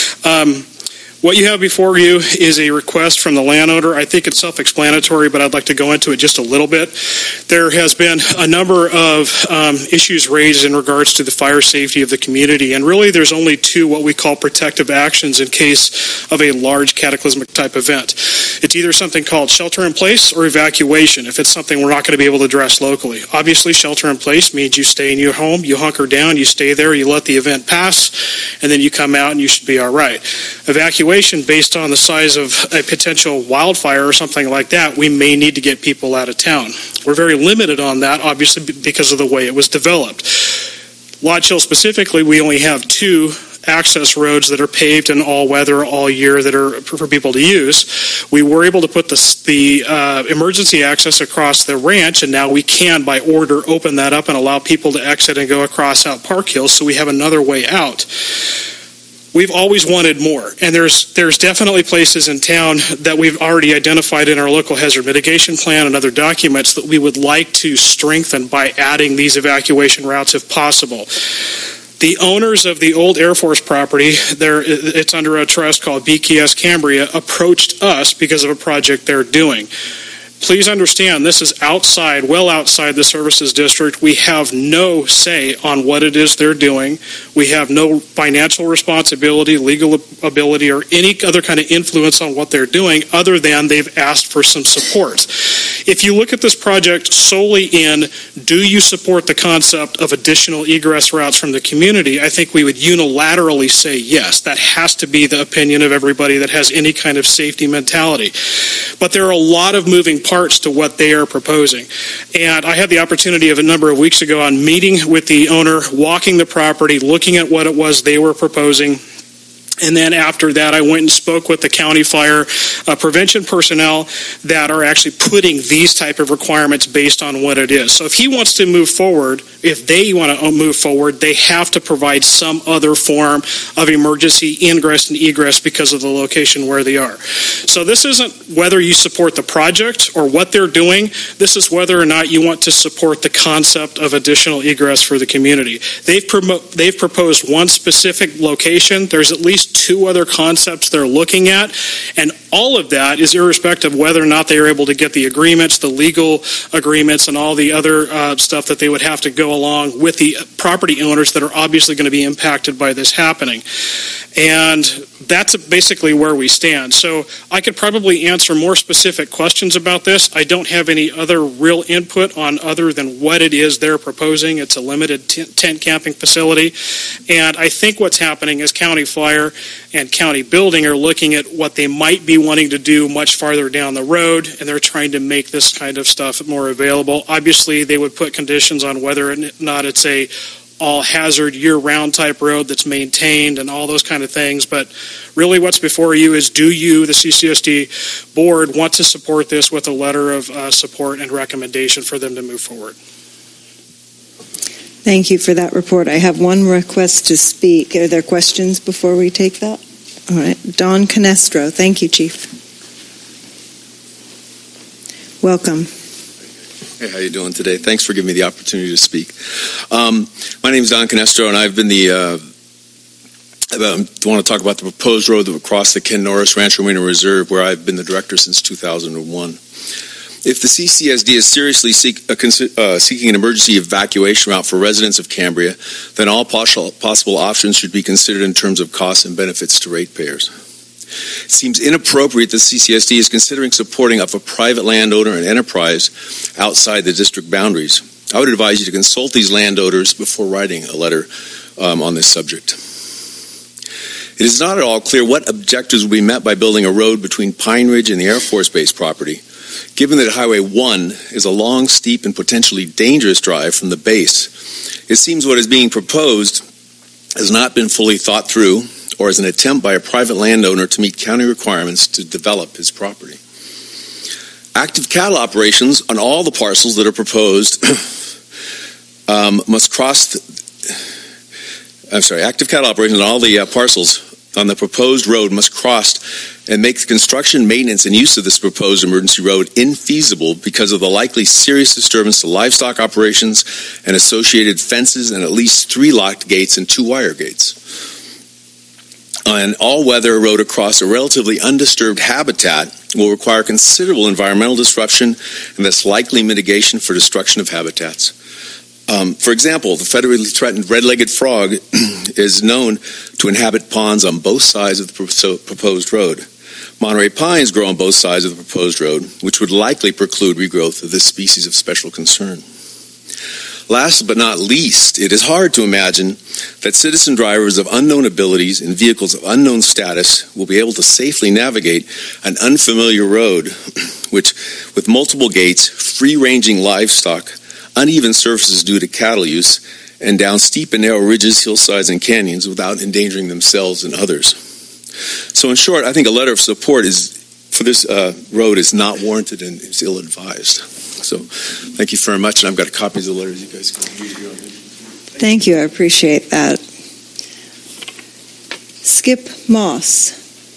what you have before you is a request from the landowner. I think it's self-explanatory, but I'd like to go into it just a little bit. There has been a number of issues raised in regards to the fire safety of the community, and really there's only two what we call protective actions in case of a large cataclysmic type event. It's either something called shelter in place or evacuation if it's something we're not going to be able to address locally. Obviously, shelter in place means you stay in your home, you hunker down, you stay there, you let the event pass, and then you come out and you should be all right. Evacuation, based on the size of a potential wildfire or something like that, we may need to get people out of town. We're very limited on that, obviously, because of the way it was developed. Lodge Hill specifically, we only have two access roads that are paved in all weather, all year, that are for people to use. We were able to put the emergency access across the ranch, and now we can, by order, open that up and allow people to exit and go across out Park Hill, so we have another way out. We've always wanted more, and there's definitely places in town that we've already identified in our local hazard mitigation plan and other documents that we would like to strengthen by adding these evacuation routes if possible. The owners of the old Air Force property, it's under a trust called BKS Cambria, approached us because of a project they're doing. Please understand, this is well outside the services district. We have no say on what it is they're doing. We have no financial responsibility, legal ability, or any other kind of influence on what they're doing other than they've asked for some support. If you look at this project solely in, do you support the concept of additional egress routes from the community, I think we would unilaterally say yes. That has to be the opinion of everybody that has any kind of safety mentality. But there are a lot of moving parts to what they are proposing. And I had the opportunity of a number of weeks ago on meeting with the owner, walking the property, looking at what it was they were proposing. And then after that, I went and spoke with the county fire prevention personnel that are actually putting these type of requirements based on what it is. So if he wants to move forward, if they want to move forward, they have to provide some other form of emergency ingress and egress because of the location where they are. So this isn't whether you support the project or what they're doing. This is whether or not you want to support the concept of additional egress for the community. They've proposed one specific location. There's at least 2 other concepts they're looking at, and all of that is irrespective of whether or not they are able to get the agreements, the legal agreements, and all the other stuff that they would have to go along with the property owners that are obviously going to be impacted by this happening. And that's basically where we stand. So I could probably answer more specific questions about this. I don't have any other real input on other than what it is they're proposing. It's a limited tent camping facility. And I think what's happening is County Fire and County Building are looking at what they might be wanting to do much farther down the road, and they're trying to make this kind of stuff more available. Obviously, they would put conditions on whether or not it's a all-hazard, year-round type road that's maintained and all those kind of things. But really what's before you is, do you, the CCSD board, want to support this with a letter of support and recommendation for them to move forward? Thank you for that report. I have one request to speak. Are there questions before we take that? All right. Don Canestro. Thank you, Chief. Welcome. Hey, how you doing today? Thanks for giving me the opportunity to speak. My name is Don Canestro, and I've been I want to talk about the proposed road that would cross the Ken Norris Rancho Marina Reserve, where I've been the director since 2001. If the CCSD is seriously seeking an emergency evacuation route for residents of Cambria, then all possible options should be considered in terms of costs and benefits to ratepayers. It seems inappropriate that CCSD is considering supporting of a private landowner and enterprise outside the district boundaries. I would advise you to consult these landowners before writing a letter on this subject. It is not at all clear what objectives will be met by building a road between Pine Ridge and the Air Force Base property, given that Highway 1 is a long, steep, and potentially dangerous drive from the base. It seems what is being proposed has not been fully thought through, or as an attempt by a private landowner to meet county requirements to develop his property. Active cattle operations on all the parcels that are proposed active cattle operations on all the parcels on the proposed road must cross and make the construction, maintenance, and use of this proposed emergency road infeasible because of the likely serious disturbance to livestock operations and associated fences and at least 3 locked gates and 2 wire gates. An all-weather road across a relatively undisturbed habitat will require considerable environmental disruption and thus likely mitigation for destruction of habitats. For example, the federally threatened red-legged frog is known to inhabit ponds on both sides of the proposed road. Monterey pines grow on both sides of the proposed road, which would likely preclude regrowth of this species of special concern. Last but not least, it is hard to imagine that citizen drivers of unknown abilities in vehicles of unknown status will be able to safely navigate an unfamiliar road, which, with multiple gates, free-ranging livestock, uneven surfaces due to cattle use, and down steep and narrow ridges, hillsides, and canyons without endangering themselves and others. So in short, I think a letter of support for this road is not warranted and is ill-advised. So thank you very much, and I've got copies of the letters you guys can read. Thank you. I appreciate that. Skip Moss.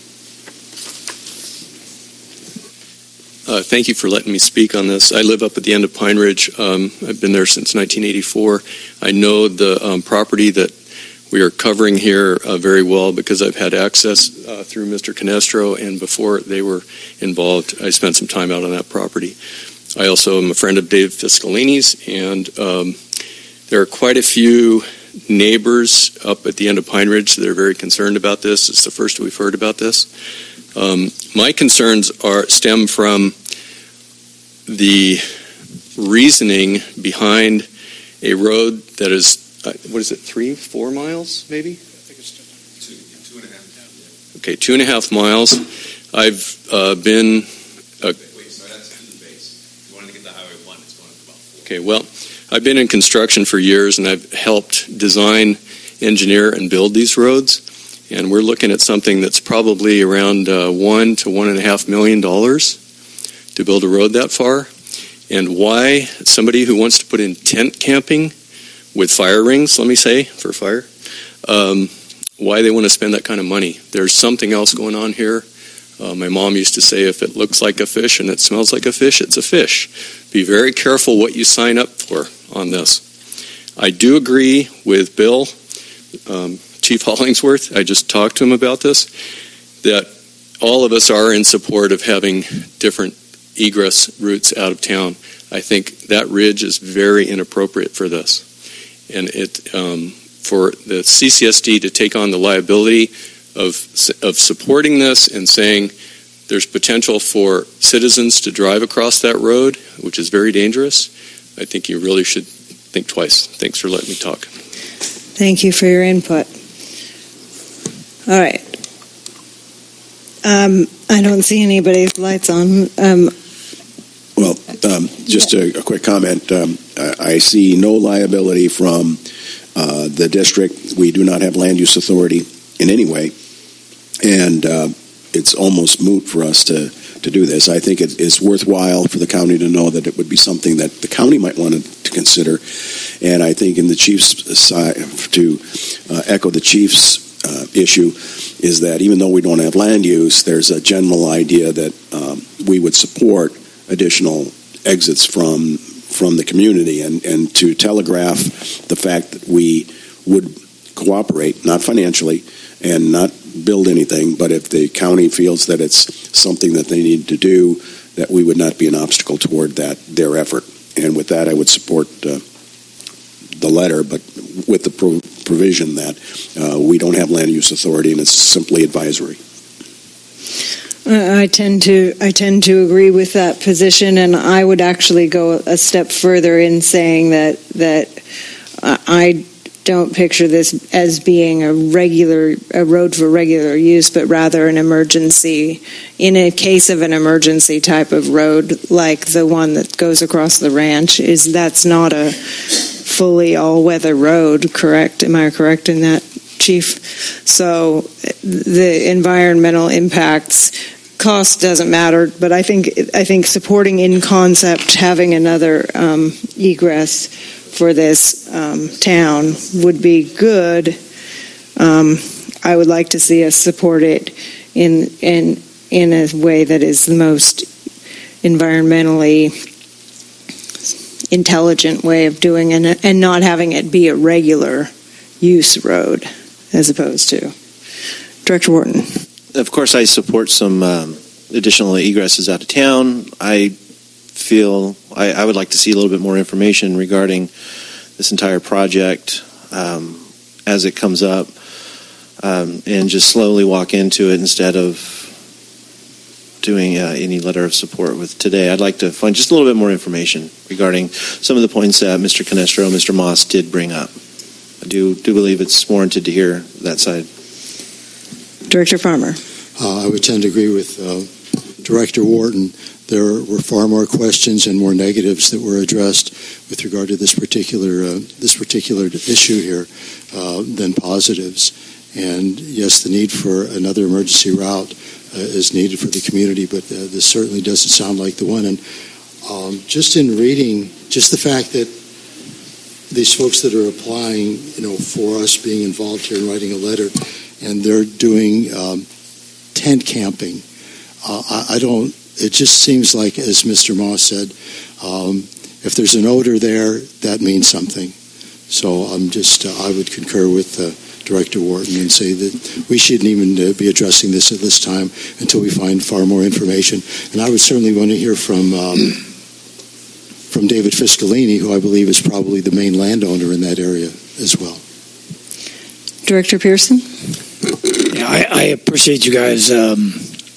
Thank you for letting me speak on this. I live up at the end of Pine Ridge. I've been there since 1984. I know the property that we are covering here very well because I've had access through Mr. Canestro, and before they were involved, I spent some time out on that property. I also am a friend of Dave Fiscalini's, and there are quite a few neighbors up at the end of Pine Ridge that are very concerned about this. It's the first we've heard about this. My concerns stem from the reasoning behind a road that is, 3-4 miles, maybe? I think it's 2.5. Okay, 2.5 miles. I've been... Wait, so that's to the base. If you wanted to get the Highway 1, it's going up about 4. Okay, well, I've been in construction for years, and I've helped design, engineer, and build these roads. And we're looking at something that's probably around $1 to $1.5 million to build a road that far. And why somebody who wants to put in tent camping with fire rings, let me say, for fire, why they want to spend that kind of money. There's something else going on here. My mom used to say, if it looks like a fish and it smells like a fish, it's a fish. Be very careful what you sign up for on this. I do agree with Bill, Chief Hollingsworth. I just talked to him about this, that all of us are in support of having different egress routes out of town. I think that ridge is very inappropriate for this. And for the CCSD to take on the liability of supporting this and saying there's potential for citizens to drive across that road, which is very dangerous, I think you really should think twice. Thanks for letting me talk. Thank you for your input. All right. I don't see anybody's lights on. Just a quick comment. I see no liability from the district. We do not have land use authority in any way, and it's almost moot for us to do this. I think it is worthwhile for the county to know that it would be something that the county might want to consider, and I think in the chief's side, to echo the chief's issue, is that even though we don't have land use, there's a general idea that we would support additional exits from the community, and to telegraph the fact that we would cooperate, not financially and not build anything, but if the county feels that it's something that they need to do, that we would not be an obstacle toward their effort. And with that, I would support the letter, but with the provision that we don't have land use authority and it's simply advisory. I tend to agree with that position, and I would actually go a step further in saying that I don't picture this as being a road for regular use, but rather an emergency. In a case of an emergency type of road, like the one that goes across the ranch, that's not a fully all-weather road, correct? Am I correct in that, Chief? So the environmental impacts, cost doesn't matter, but I think supporting in concept having another egress for this town would be good. I would like to see us support it in a way that is the most environmentally intelligent way of doing it, and not having it be a regular use road as opposed to. Director Wharton. Of course, I support some additional egresses out of town. I feel I would like to see a little bit more information regarding this entire project as it comes up, and just slowly walk into it instead of doing any letter of support with today. I'd like to find just a little bit more information regarding some of the points that Mr. Canestro, Mr. Moss did bring up. I do believe it's warranted to hear that side. Director Farmer. I would tend to agree with Director Wharton. There were far more questions and more negatives that were addressed with regard to this particular issue here than positives. And yes, the need for another emergency route is needed for the community, but this certainly doesn't sound like the one. And just in reading, just the fact that these folks that are applying, for us being involved here in writing a letter, and they're doing tent camping. It just seems like, as Mr. Moss said, if there's an odor there, that means something. So I would concur with Director Wharton and say that we shouldn't even be addressing this at this time until we find far more information. And I would certainly want to hear from David Fiscalini, who I believe is probably the main landowner in that area as well. Director Pearson? Yeah, I appreciate you guys and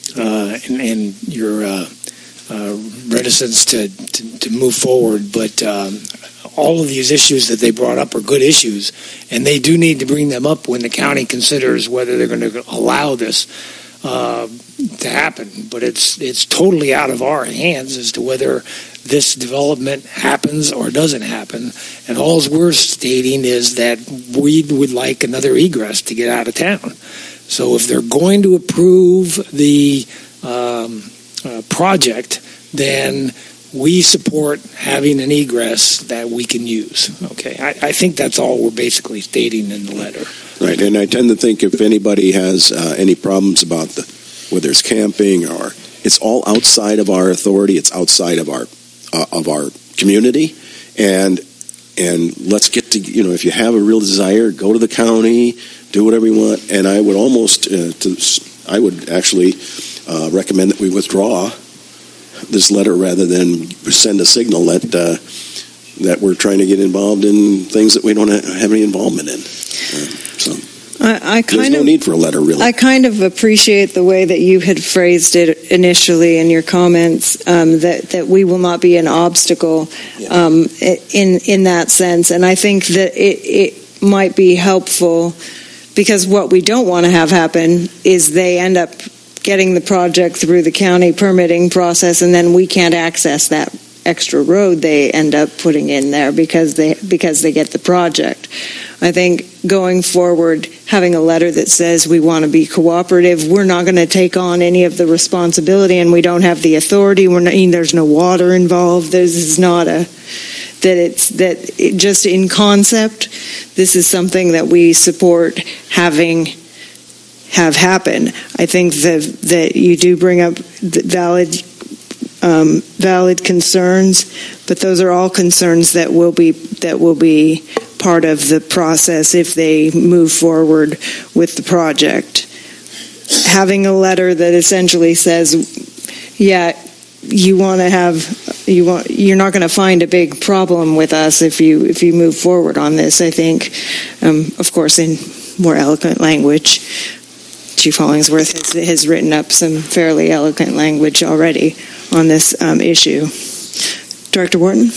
your reticence to move forward, but all of these issues that they brought up are good issues, and they do need to bring them up when the county considers whether they're going to allow this to happen. But it's totally out of our hands as to whether this development happens or doesn't happen. And all we're stating is that we would like another egress to get out of town. So if they're going to approve the project, then we support having an egress that we can use. Okay, I think that's all we're basically stating in the letter. Right, and I tend to think if anybody has any problems about whether it's camping or it's all outside of our authority, it's outside of our community, and let's get to, if you have a real desire, go to the county, do whatever you want. And I would I would actually recommend that we withdraw this letter rather than send a signal that we're trying to get involved in things that we don't have any involvement in. There's no need for a letter, really. I kind of appreciate the way that you had phrased it initially in your comments, that we will not be an obstacle in that sense. And I think that it might be helpful, because what we don't want to have happen is they end up getting the project through the county permitting process, and then we can't access that extra road they end up putting in there because they get the project. I think going forward, having a letter that says we want to be cooperative, we're not going to take on any of the responsibility, and we don't have the authority. There's no water involved. This is not just in concept. This is something that we support have happen. I think that you do bring up valid concerns, but those are all concerns that will be part of the process if they move forward with the project. Having a letter that essentially says, you're not going to find a big problem with us if you move forward on this. I think, of course, in more eloquent language, Chief Hollingsworth has written up some fairly eloquent language already on this issue. Director Wharton?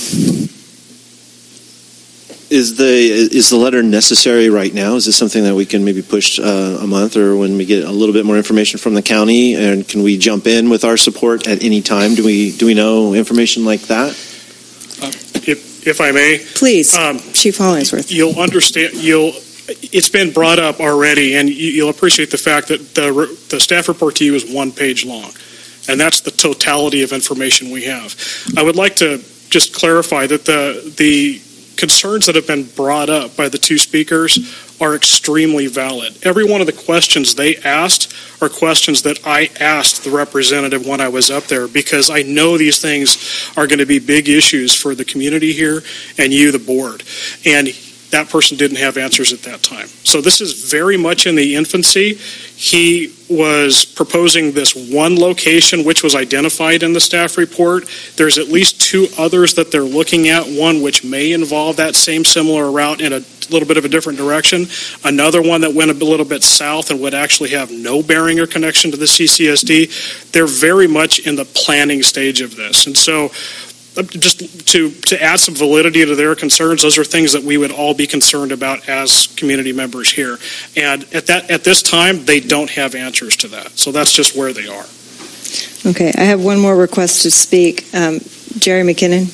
Is the letter necessary right now? Is this something that we can maybe push a month, or when we get a little bit more information from the county? And can we jump in with our support at any time? Do we know information like that? If I may, please, Chief Hollingsworth. You'll understand. It's been brought up already, and you'll appreciate the fact that the staff report to you is 1 page long, and that's the totality of information we have. I would like to just clarify that the concerns that have been brought up by the two speakers are extremely valid. Every one of the questions they asked are questions that I asked the representative when I was up there, because I know these things are going to be big issues for the community here and you, the board. And that person didn't have answers at that time. So this is very much in the infancy. He was proposing this one location, which was identified in the staff report. There's at least 2 others that they're looking at, one which may involve that same similar route in a little bit of a different direction, another one that went a little bit south and would actually have no bearing or connection to the CCSD. They're very much in the planning stage of this. And so just to add some validity to their concerns, those are things that we would all be concerned about as community members here. And at this time, they don't have answers to that. So that's just where they are. Okay, I have one more request to speak. Jerry McKinnon.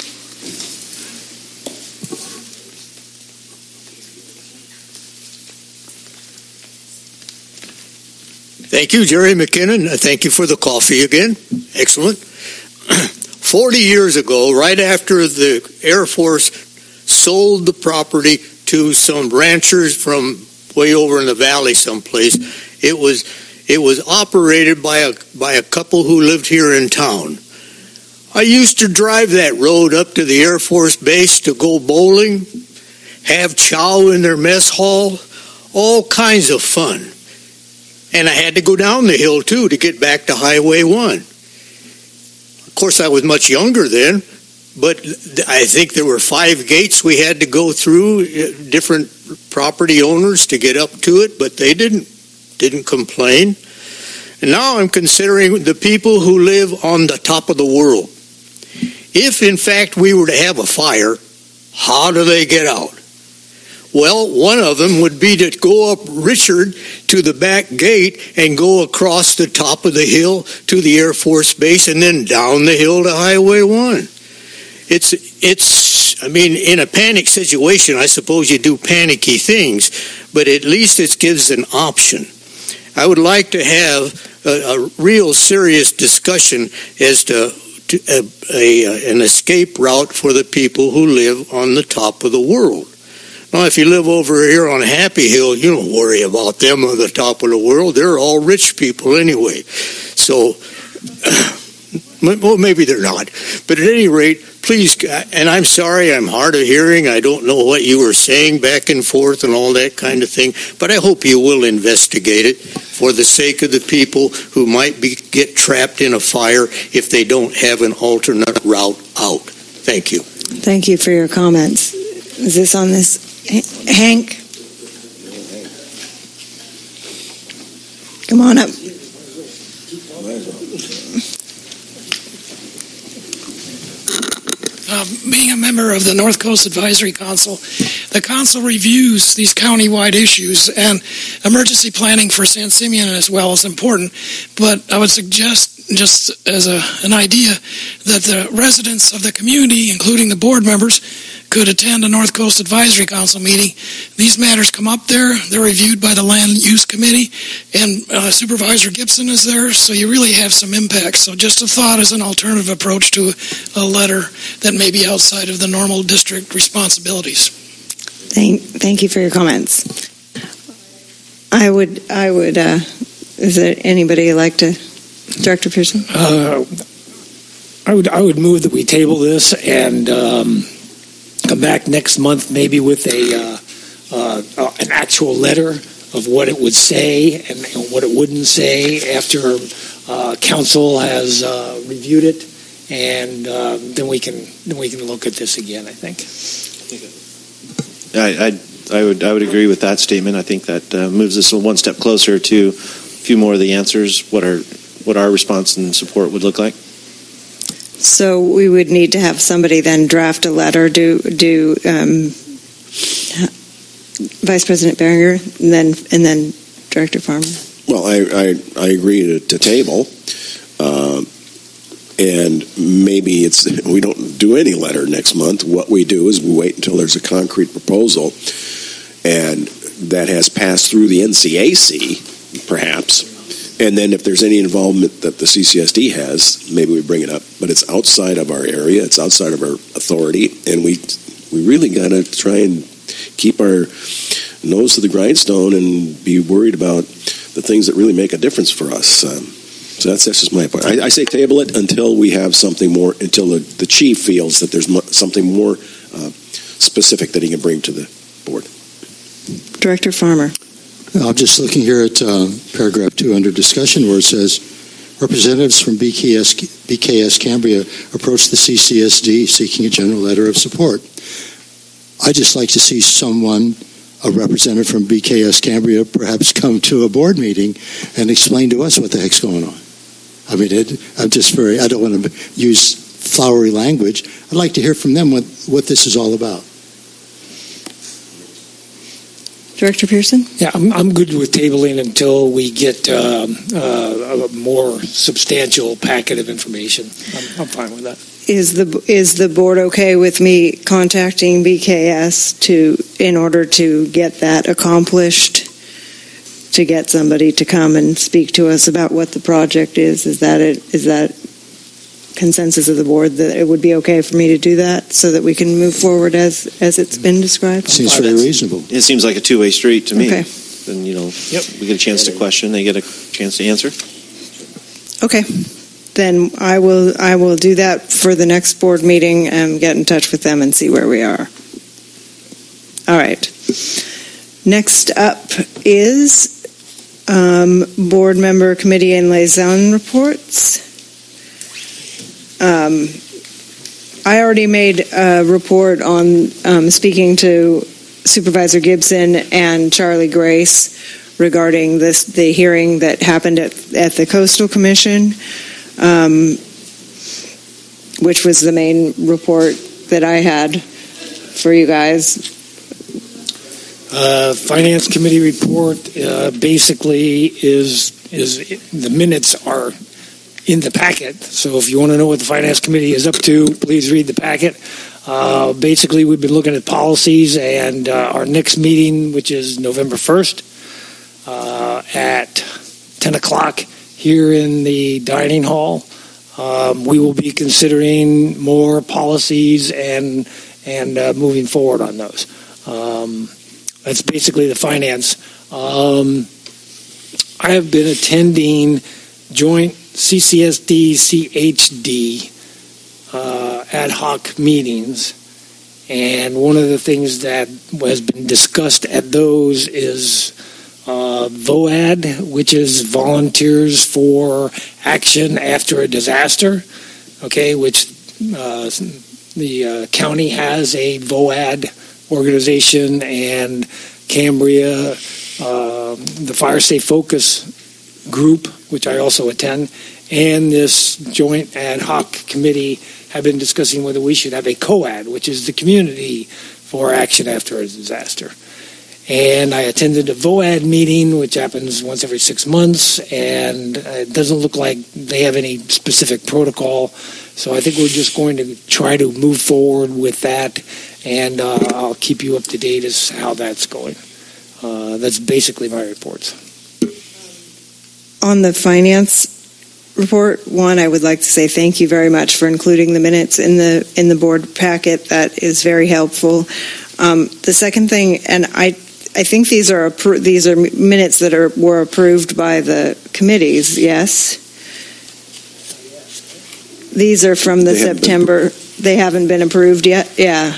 Thank you, Jerry McKinnon. Thank you for the coffee again. Excellent. 40 years ago, right after the Air Force sold the property to some ranchers from way over in the valley someplace, it was operated by a couple who lived here in town. I used to drive that road up to the Air Force Base to go bowling, have chow in their mess hall, all kinds of fun. And I had to go down the hill, too, to get back to Highway 1. Of course, I was much younger then, but I think there were 5 gates we had to go through, different property owners to get up to it, but they didn't complain. And now I'm considering the people who live on the top of the world. If, in fact, we were to have a fire, how do they get out? Well, one of them would be to go up Richard to the back gate and go across the top of the hill to the Air Force Base and then down the hill to Highway 1. I mean, in a panic situation, I suppose you do panicky things, but at least it gives an option. I would like to have a real serious discussion as to an escape route for the people who live on the top of the world. Now, if you live over here on Happy Hill, you don't worry about them on the top of the world. They're all rich people anyway. So, well, maybe they're not. But at any rate, please, and I'm sorry, I'm hard of hearing. I don't know what you were saying back and forth and all that kind of thing. But I hope you will investigate it for the sake of the people who might get trapped in a fire if they don't have an alternate route out. Thank you. Thank you for your comments. Is this on this? Hank? Come on up. Being a member of the North Coast Advisory Council, the council reviews these county-wide issues, and emergency planning for San Simeon as well is important. But I would suggest, just as an idea, that the residents of the community, including the board members, could attend a North Coast Advisory Council meeting. These matters come up there. They're reviewed by the Land Use Committee, and Supervisor Gibson is there, so you really have some impact. So just a thought as an alternative approach to a letter that may be outside of the normal district responsibilities. Thank you for your comments. I would. Is there anybody like to, Director Pearson? I would move that we table this and come back next month, maybe with an actual letter of what it would say and what it wouldn't say after council has reviewed it, and then we can look at this again. I think. I would agree with that statement. I think that moves us one step closer to a few more of the answers. What our response and support would look like. So we would need to have somebody then draft a letter. Do Vice President Behringer and then Director Farmer. Well, I agree to table, and maybe we don't do any letter next month. What we do is we wait until there's a concrete proposal, and that has passed through the NCAC, perhaps. And then if there's any involvement that the CCSD has, maybe we bring it up. But it's outside of our area. It's outside of our authority. And we really got to try and keep our nose to the grindstone and be worried about the things that really make a difference for us. So that's just my point. I say table it until we have something more, until the chief feels that there's something more specific that he can bring to the board. Director Farmer. I'm just looking here at paragraph 2 under discussion where it says, representatives from BKS Cambria approached the CCSD seeking a general letter of support. I'd just like to see a representative from BKS Cambria, perhaps come to a board meeting and explain to us what the heck's going on. I mean, I don't want to use flowery language. I'd like to hear from them what this is all about. Director Pearson? Yeah, I'm good with tabling until we get a more substantial packet of information. I'm fine with that. Is the board okay with me contacting BKS in order to get that accomplished? To get somebody to come and speak to us about what the project is? Is that consensus of the board that it would be okay for me to do that so that we can move forward as it's been described? Seems very reasonable. It seems like a two-way street to me. Okay. Then we get a chance to question, they get a chance to answer. Okay. Then I will do that for the next board meeting and get in touch with them and see where we are. All right. Next up is board member committee and liaison reports. I already made a report on speaking to Supervisor Gibson and Charlie Grace regarding the hearing that happened at the Coastal Commission, which was the main report that I had for you guys. Finance Committee report basically is the minutes are in the packet. So if you want to know what the Finance Committee is up to, please read the packet. Basically, we've been looking at policies, and our next meeting, which is November 1st, at 10 o'clock here in the dining hall. We will be considering more policies and moving forward on those. That's basically the finance. I have been attending joint CCSD-CHD ad hoc meetings, and one of the things that has been discussed at those is VOAD, which is Volunteers for Action After a Disaster, okay, which the county has a VOAD organization, and Cambria, the Fire Safe Focus group, which I also attend, and this joint ad hoc committee have been discussing whether we should have a COAD, which is the Community for Action After a Disaster. And I attended a VOAD meeting, which happens once every 6 months, and it doesn't look like they have any specific protocol. So I think we're just going to try to move forward with that, and I'll keep you up to date as how that's going. That's basically my reports. On the finance report, one, I would like to say thank you very much for including the minutes in the board packet. That is very helpful. The second thing, and I think these are minutes that were approved by the committees. Yes, these are from the September. They haven't been approved yet. Yeah.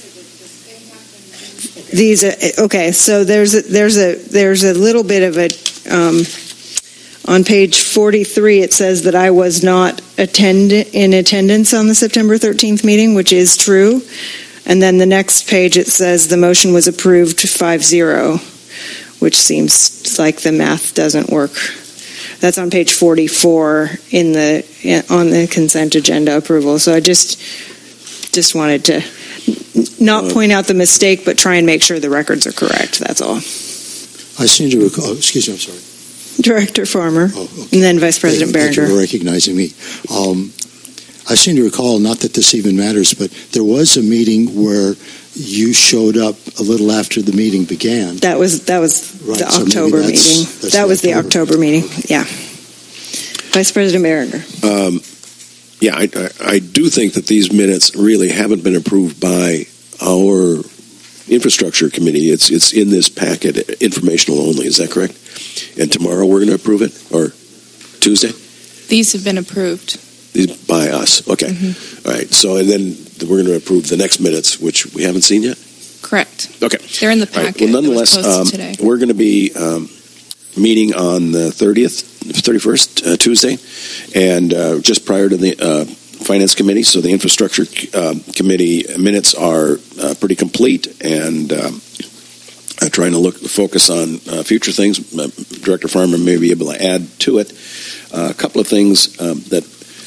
These are, okay. So there's a little bit of a. On page 43, it says that I was not in attendance on the September 13th meeting, which is true. And then the next page, it says the motion was approved 5-0, which seems like the math doesn't work. That's on page 44 on the consent agenda approval. So I just wanted to not point out the mistake, but try and make sure the records are correct. That's all. I seem to recall. Excuse me. I'm sorry. Director Farmer, okay. And then Vice President Berenger. Thank you for recognizing me. I seem to recall, not that this even matters, but there was a meeting where you showed up a little after the meeting began. That was right, the October meeting. That was the October meeting, yeah. Vice President Berenger. Yeah, I do think that these minutes really haven't been approved by our infrastructure committee. It's in this packet, informational only. Is that correct? And tomorrow we're going to approve it, or Tuesday? These have been approved. These by us. Okay. Mm-hmm. All right. So, and then we're going to approve the next minutes, which we haven't seen yet? Correct. Okay. They're in the packet. Right. Well, nonetheless, we're going to be meeting on the 31st, Tuesday, and just prior to the Finance Committee. So the Infrastructure Committee minutes are pretty complete, and trying to focus on future things. Director Farmer may be able to add to it. A couple of things that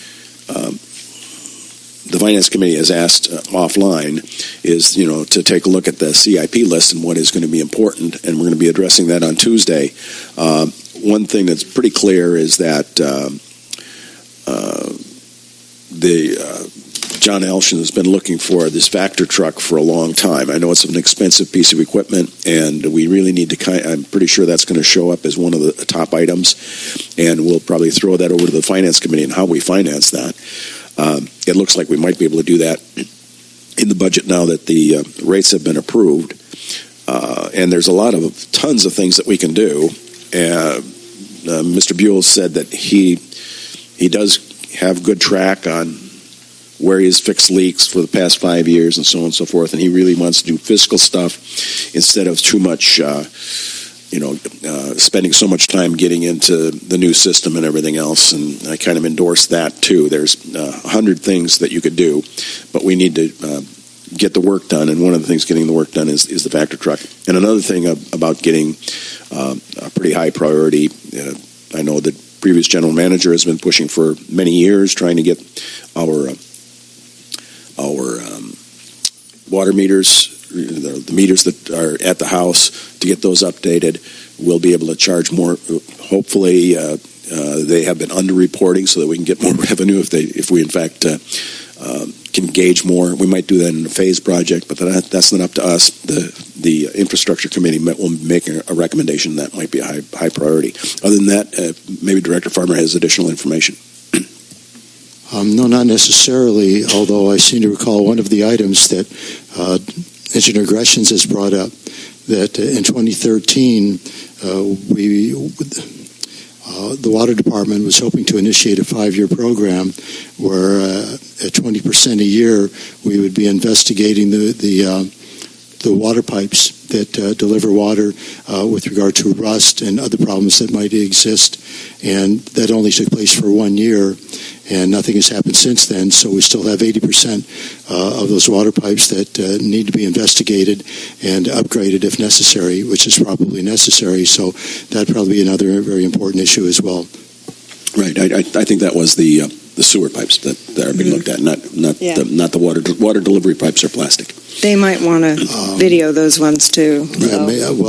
the Finance Committee has asked offline is, to take a look at the CIP list and what is going to be important, and we're going to be addressing that on Tuesday. One thing that's pretty clear is that John Elshin has been looking for this Vector truck for a long time. I know it's an expensive piece of equipment, and we really need to I'm pretty sure that's going to show up as one of the top items, and we'll probably throw that over to the Finance Committee and how we finance that. It looks like we might be able to do that in the budget now that the rates have been approved, and there's tons of things that we can do. Mr. Buell said that he does have good track on where he has fixed leaks for the past 5 years and so on and so forth, and he really wants to do fiscal stuff instead of too much, spending so much time getting into the new system and everything else, and I kind of endorse that too. There's 100 things that you could do, but we need to get the work done, and one of the things getting the work done is the Vector truck. And another thing about getting a pretty high priority, I know that previous general manager has been pushing for many years, trying to get our water meters, the meters that are at the house, to get those updated. We'll be able to charge more. Hopefully, they have been underreporting so that we can get more revenue if we in fact can gauge more. We might do that in a phase project, but that's not up to us. The infrastructure committee will make a recommendation that might be a high priority. Other than that, maybe Director Farmer has additional information. No, not necessarily, although I seem to recall one of the items that Engineer Greshams has brought up, that in 2013, the Water Department was hoping to initiate a 5-year program where at 20% a year we would be investigating the water pipes that deliver water with regard to rust and other problems that might exist. And that only took place for 1 year, and nothing has happened since then. So we still have 80% of those water pipes that need to be investigated and upgraded if necessary, which is probably necessary. So that'd probably be another very important issue as well. Right. I think that was the sewer pipes that are being looked at, not the water delivery pipes are plastic. They might want to video those ones too. So.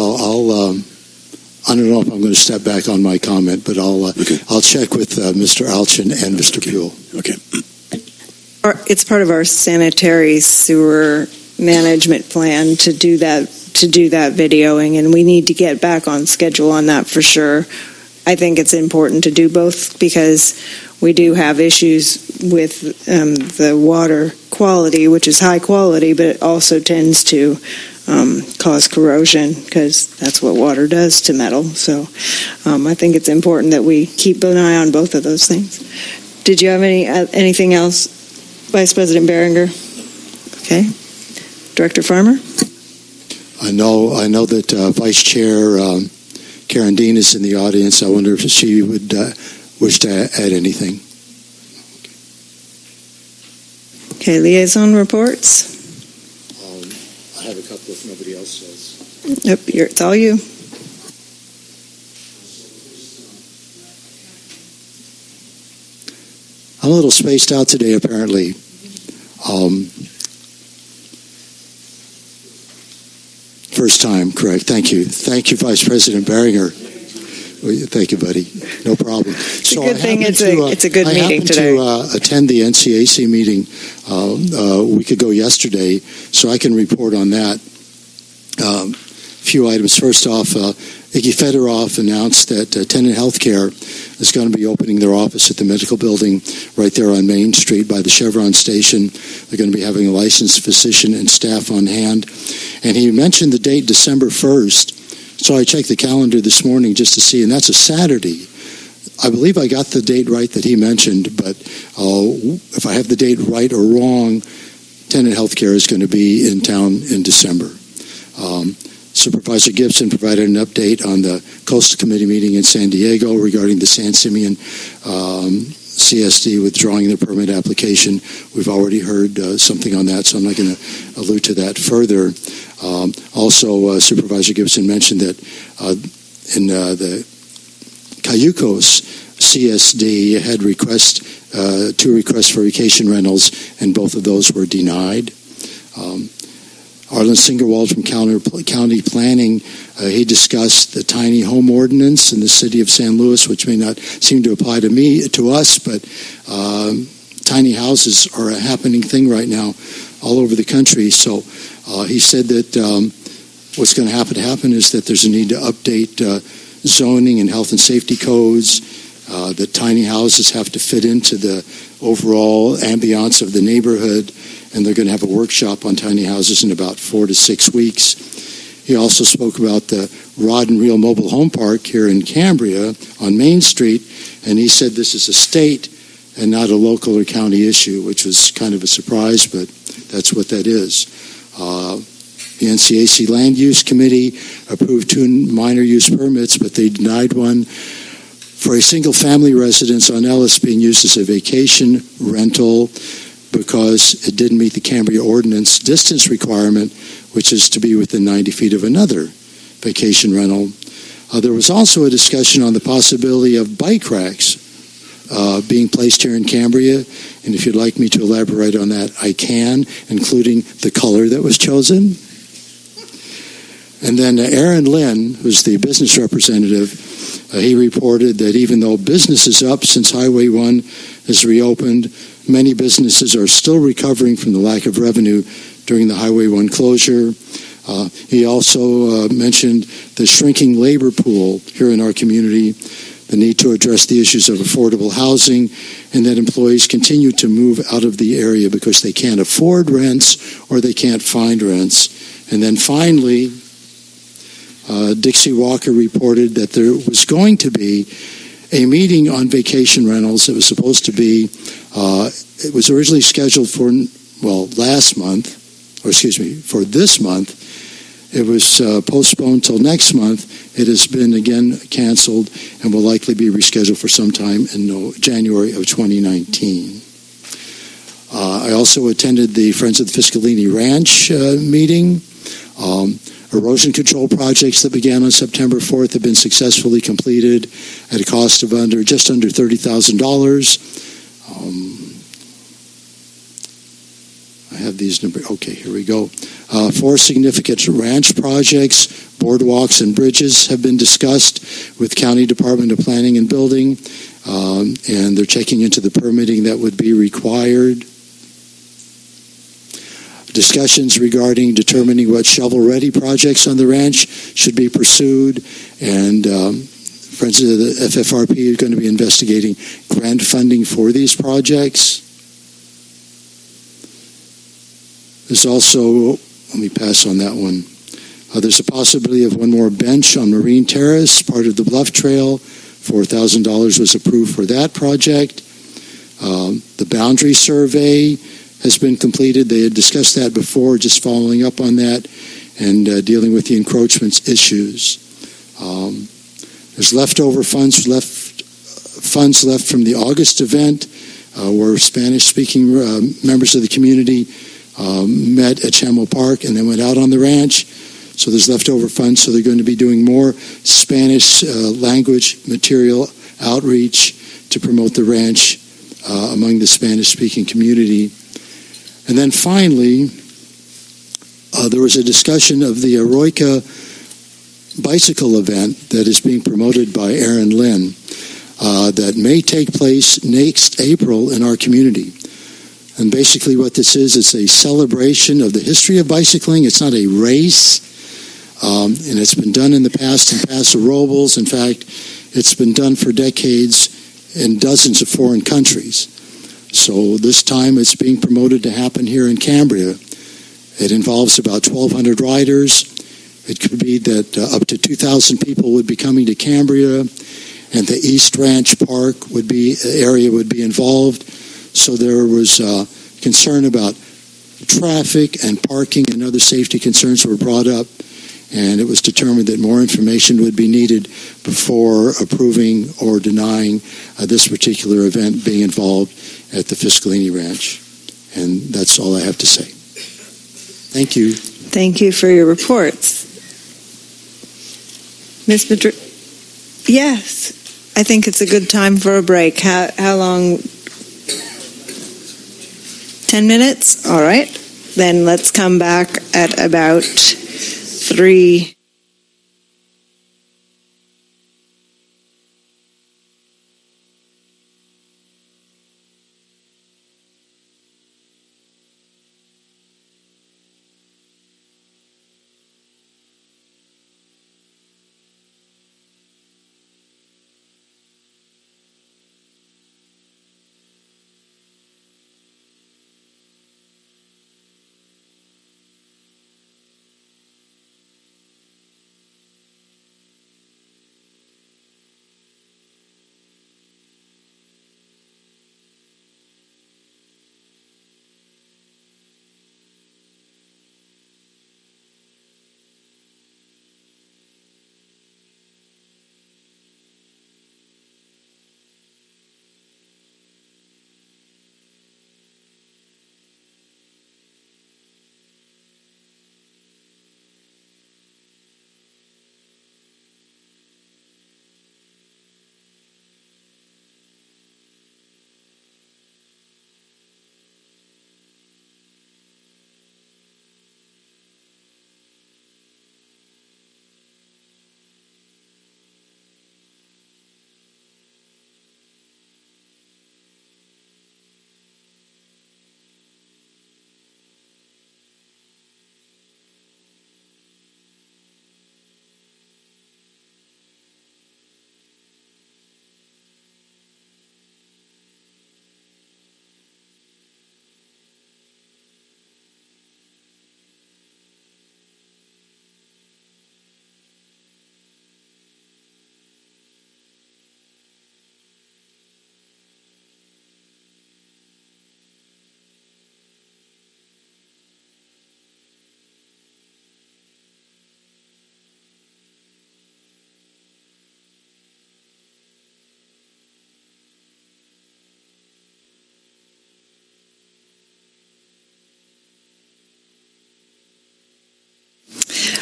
I don't know if I'm going to step back on my comment, but I'll check with Mr. Alchin and Mr. Puhle. Okay. It's part of our sanitary sewer management plan to do that videoing, and we need to get back on schedule on that for sure. I think it's important to do both because we do have issues with the water quality, which is high quality, but it also tends to cause corrosion because that's what water does to metal. So I think it's important that we keep an eye on both of those things. Did you have anything else, Vice President Behringer? Okay. Director Farmer? I know that Vice Chair Karen Dean is in the audience. I wonder if she would wish to add anything. Okay, liaison reports. I have a couple if nobody else does. Yep, it's all you. I'm a little spaced out today, apparently. First time, correct. Thank you. Thank you, Vice President Behringer. Thank you, buddy. No problem. It's a good thing. It's a good meeting today. I happened to attend the NCAC meeting a week ago yesterday, so I can report on that. A few items. First off, Iggy Fedorov announced that Tenet Healthcare is going to be opening their office at the medical building right there on Main Street by the Chevron station. They're going to be having a licensed physician and staff on hand. And he mentioned the date December 1st. So I checked the calendar this morning just to see, and that's a Saturday. I believe I got the date right that he mentioned, but if I have the date right or wrong, Tenet Healthcare is going to be in town in December. Supervisor Gibson provided an update on the Coastal Committee meeting in San Diego regarding the San Simeon CSD withdrawing their permit application. We've already heard something on that, so I'm not going to allude to that further. Also, Supervisor Gibson mentioned that in the Cayucos CSD had two requests for vacation rentals, and both of those were denied. Arlen Singerwald from County Planning, he discussed the tiny home ordinance in the city of San Luis, which may not seem to apply to us, but tiny houses are a happening thing right now all over the country. So he said that what's going to happen is that there's a need to update zoning and health and safety codes, that tiny houses have to fit into the overall ambiance of the neighborhood, and they're going to have a workshop on tiny houses in about 4 to 6 weeks. He also spoke about the Rod and Reel Mobile Home Park here in Cambria on Main Street, and he said this is a state and not a local or county issue, which was kind of a surprise, but that's what that is. The NCAC Land Use Committee approved 2 minor use permits, but they denied one for a single-family residence on Ellis being used as a vacation rental because it didn't meet the Cambria ordinance distance requirement, which is to be within 90 feet of another vacation rental. There was also a discussion on the possibility of bike racks being placed here in Cambria, and if you'd like me to elaborate on that, I can, including the color that was chosen. And then Aaron Lynn, who's the business representative, he reported that even though business is up since Highway 1 has reopened. Many businesses are still recovering from the lack of revenue during the Highway 1 closure. He also mentioned the shrinking labor pool here in our community, the need to address the issues of affordable housing, and that employees continue to move out of the area because they can't afford rents or they can't find rents. And then finally, Dixie Walker reported that there was going to be a meeting on vacation rentals. It was supposed to be, it was originally scheduled for, this month. It was postponed till next month. It has been again canceled and will likely be rescheduled for sometime in January of 2019. I also attended the Friends of the Fiscalini Ranch meeting. Erosion control projects that began on September 4th have been successfully completed at a cost of just under $30,000. I have these numbers. Okay, here we go. 4 significant ranch projects, boardwalks, and bridges have been discussed with County Department of Planning and Building, and they're checking into the permitting that would be required. Discussions regarding determining what shovel-ready projects on the ranch should be pursued, and Friends of the FFRP are going to be investigating grant funding for these projects. There's also, let me pass on that one. There's a possibility of one more bench on Marine Terrace, part of the Bluff Trail. $4,000 was approved for that project. The boundary survey has been completed. They had discussed that before, just following up on that and dealing with the encroachments issues. There's leftover funds left from the August event where Spanish-speaking members of the community met at Chamel Park and then went out on the ranch. So there's leftover funds, so they're going to be doing more Spanish language material outreach to promote the ranch among the Spanish-speaking community. And then finally, there was a discussion of the Eroica bicycle event that is being promoted by Aaron Lynn that may take place next April in our community. And basically what this is, it's a celebration of the history of bicycling. It's not a race, and it's been done in the past in Paso Robles. In fact, it's been done for decades in dozens of foreign countries. So this time it's being promoted to happen here in Cambria. It involves about 1,200 riders. It could be that up to 2,000 people would be coming to Cambria, and the East Ranch Park area would be involved. So there was concern about traffic and parking and other safety concerns were brought up, and it was determined that more information would be needed before approving or denying this particular event being involved at the Fiscalini Ranch. And that's all I have to say. Thank you. Thank you for your reports. Ms. Madrid? Yes. I think it's a good time for a break. How long? 10 minutes? All right. Then let's come back at about 3.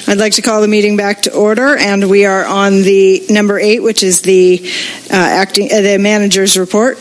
I'd like to call the meeting back to order, and we are on the number 8, which is the the manager's report.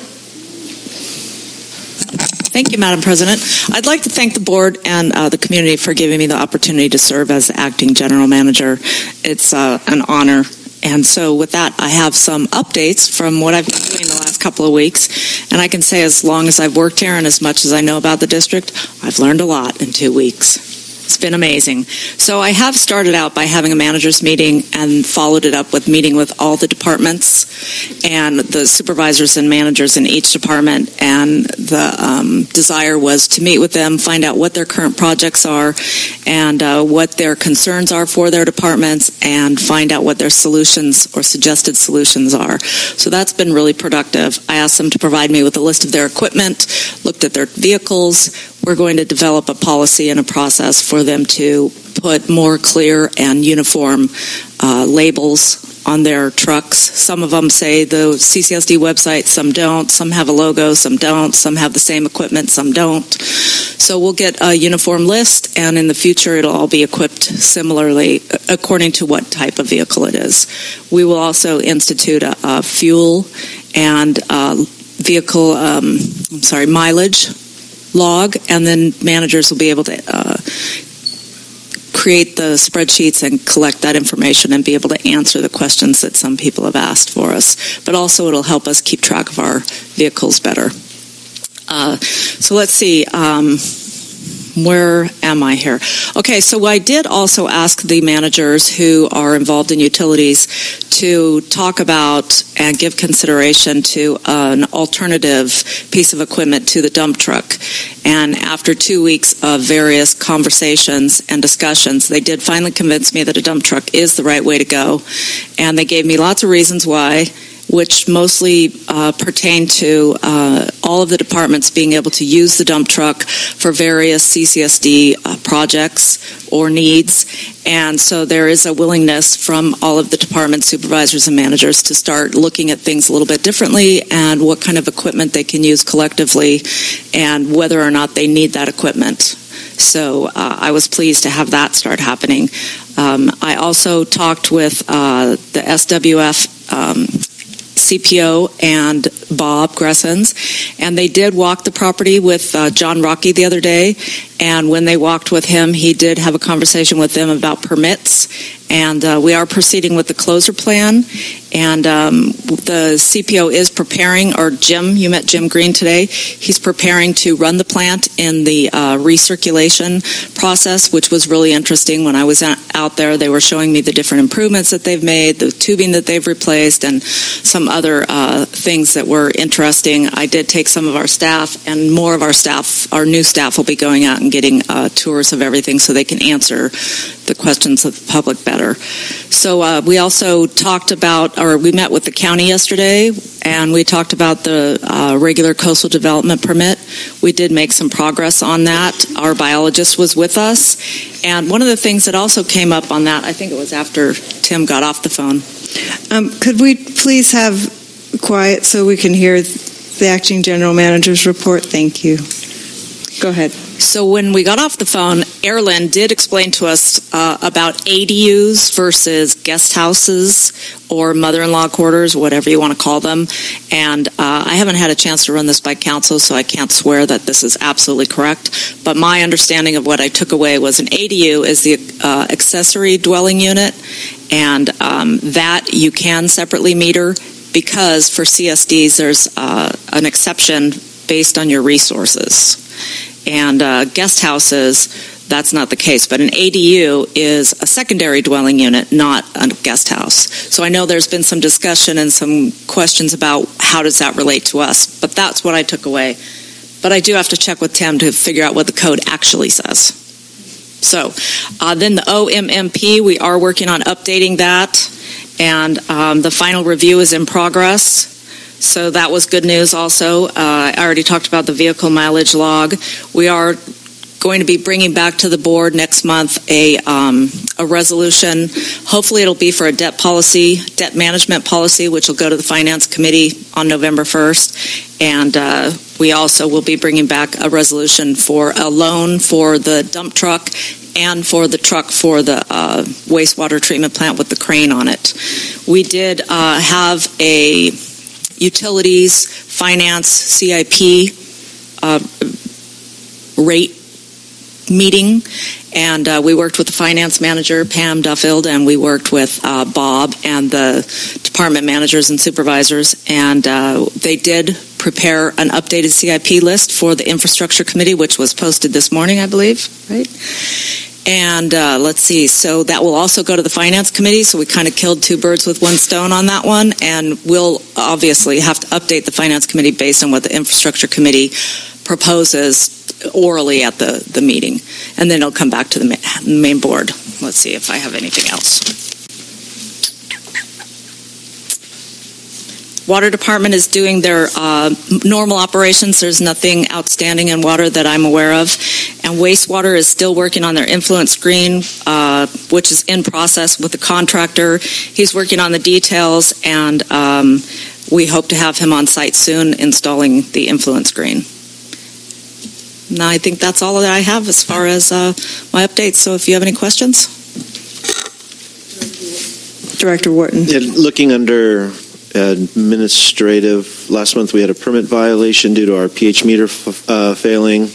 Thank you, Madam President. I'd like to thank the board and the community for giving me the opportunity to serve as acting general manager. It's an honor. And so with that, I have some updates from what I've been doing the last couple of weeks. And I can say as long as I've worked here and as much as I know about the district, I've learned a lot in 2 weeks. It's been amazing. So I have started out by having a manager's meeting and followed it up with meeting with all the departments and the supervisors and managers in each department. And the desire was to meet with them, find out what their current projects are and what their concerns are for their departments, and find out what their solutions or suggested solutions are. So that's been really productive. I asked them to provide me with a list of their equipment, looked at their vehicles. We're going to develop a policy and a process for them to put more clear and uniform labels on their trucks. Some of them say the CCSD website, some don't. Some have a logo, some don't. Some have the same equipment, some don't. So we'll get a uniform list, and in the future it'll all be equipped similarly according to what type of vehicle it is. We will also institute a fuel and vehicle mileage log, and then managers will be able to create the spreadsheets and collect that information and be able to answer the questions that some people have asked for us. But also it'll help us keep track of our vehicles better. So let's see. Where am I here? Okay, so I did also ask the managers who are involved in utilities to talk about and give consideration to an alternative piece of equipment to the dump truck. And after 2 weeks of various conversations and discussions, they did finally convince me that a dump truck is the right way to go. And they gave me lots of reasons why, which mostly pertain to all of the departments being able to use the dump truck for various CCSD projects or needs. And so there is a willingness from all of the department supervisors and managers to start looking at things a little bit differently and what kind of equipment they can use collectively and whether or not they need that equipment. So I was pleased to have that start happening. I also talked with the SWF CPO and Bob Gressens, and they did walk the property with John Rocky the other day, and when they walked with him, he did have a conversation with them about permits, and we are proceeding with the closure plan, and the CPO is preparing, or Jim, you met Jim Green today, he's preparing to run the plant in the recirculation process, which was really interesting. When I was out there, they were showing me the different improvements that they've made, the tubing that they've replaced, and some other things that were interesting. I did take some of our staff, and more of our staff, our new staff, will be going out and getting tours of everything so they can answer the questions of the public better. So we also talked about, or we met with the county yesterday, and we talked about the regular coastal development permit. We did make some progress on that. Our biologist was with us, and one of the things that also came up on that, I think it was after Tim got off the phone. Could we please have quiet so we can hear the acting general manager's report? Thank you. Go ahead. So when we got off the phone, Erlen did explain to us about ADUs versus guest houses or mother-in-law quarters, whatever you want to call them. And I haven't had a chance to run this by council, so I can't swear that this is absolutely correct. But my understanding of what I took away was an ADU is the accessory dwelling unit, and that you can separately meter, because for CSDs there's an exception based on your resources. And guest houses, that's not the case. But an ADU is a secondary dwelling unit, not a guest house. So I know there's been some discussion and some questions about how does that relate to us. But that's what I took away. But I do have to check with Tim to figure out what the code actually says. So then the OMMP, we are working on updating that. And the final review is in progress. So that was good news also. I already talked about the vehicle mileage log. We are going to be bringing back to the board next month a resolution. Hopefully it'll be for a debt management policy, which will go to the Finance Committee on November 1st. And we also will be bringing back a resolution for a loan for the dump truck and for the truck for the wastewater treatment plant with the crane on it. We did have a utilities, finance, CIP rate meeting, and we worked with the finance manager, Pam Duffield, and we worked with Bob and the department managers and supervisors, and they did prepare an updated CIP list for the infrastructure committee, which was posted this morning, I believe, right? And let's see, so that will also go to the finance committee, so we kind of killed two birds with one stone on that one, and we'll obviously have to update the finance committee based on what the infrastructure committee proposes orally at the meeting, and then it'll come back to the main board. Let's see if I have anything else. Water department is doing their normal operations. There's nothing outstanding in water that I'm aware of. And wastewater is still working on their influence screen, which is in process with the contractor. He's working on the details, and we hope to have him on site soon installing the influence screen. Now, I think that's all that I have as far as my updates. So if you have any questions. Director Wharton. Yeah, looking under administrative, last month we had a permit violation due to our pH meter failing.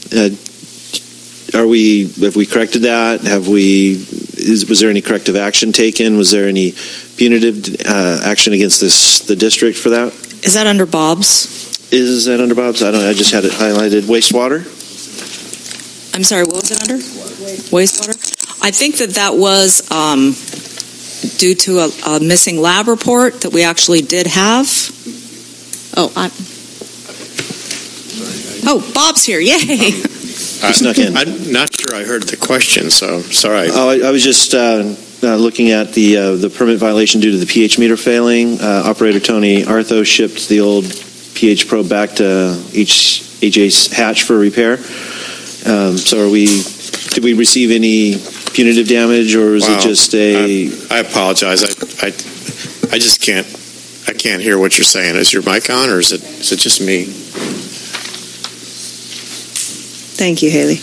Have we corrected that? Was there any corrective action taken? Was there any punitive action against the district for that? Is that under Bob's? Is that under Bob's? I just had it highlighted. Wastewater? I'm sorry, what was it under? Wastewater? I think that was due to a missing lab report that we actually did have. Bob's here. Yay! Snuck in. I'm not sure I heard the question, so sorry. I was just looking at the permit violation due to the pH meter failing. Operator Tony Artho shipped the old pH probe back to AJ's Hatch for repair. Did we receive any punitive damage, or is it just I apologize. I just can't hear what you're saying. Is your mic on, or is it just me? Thank you, Haley.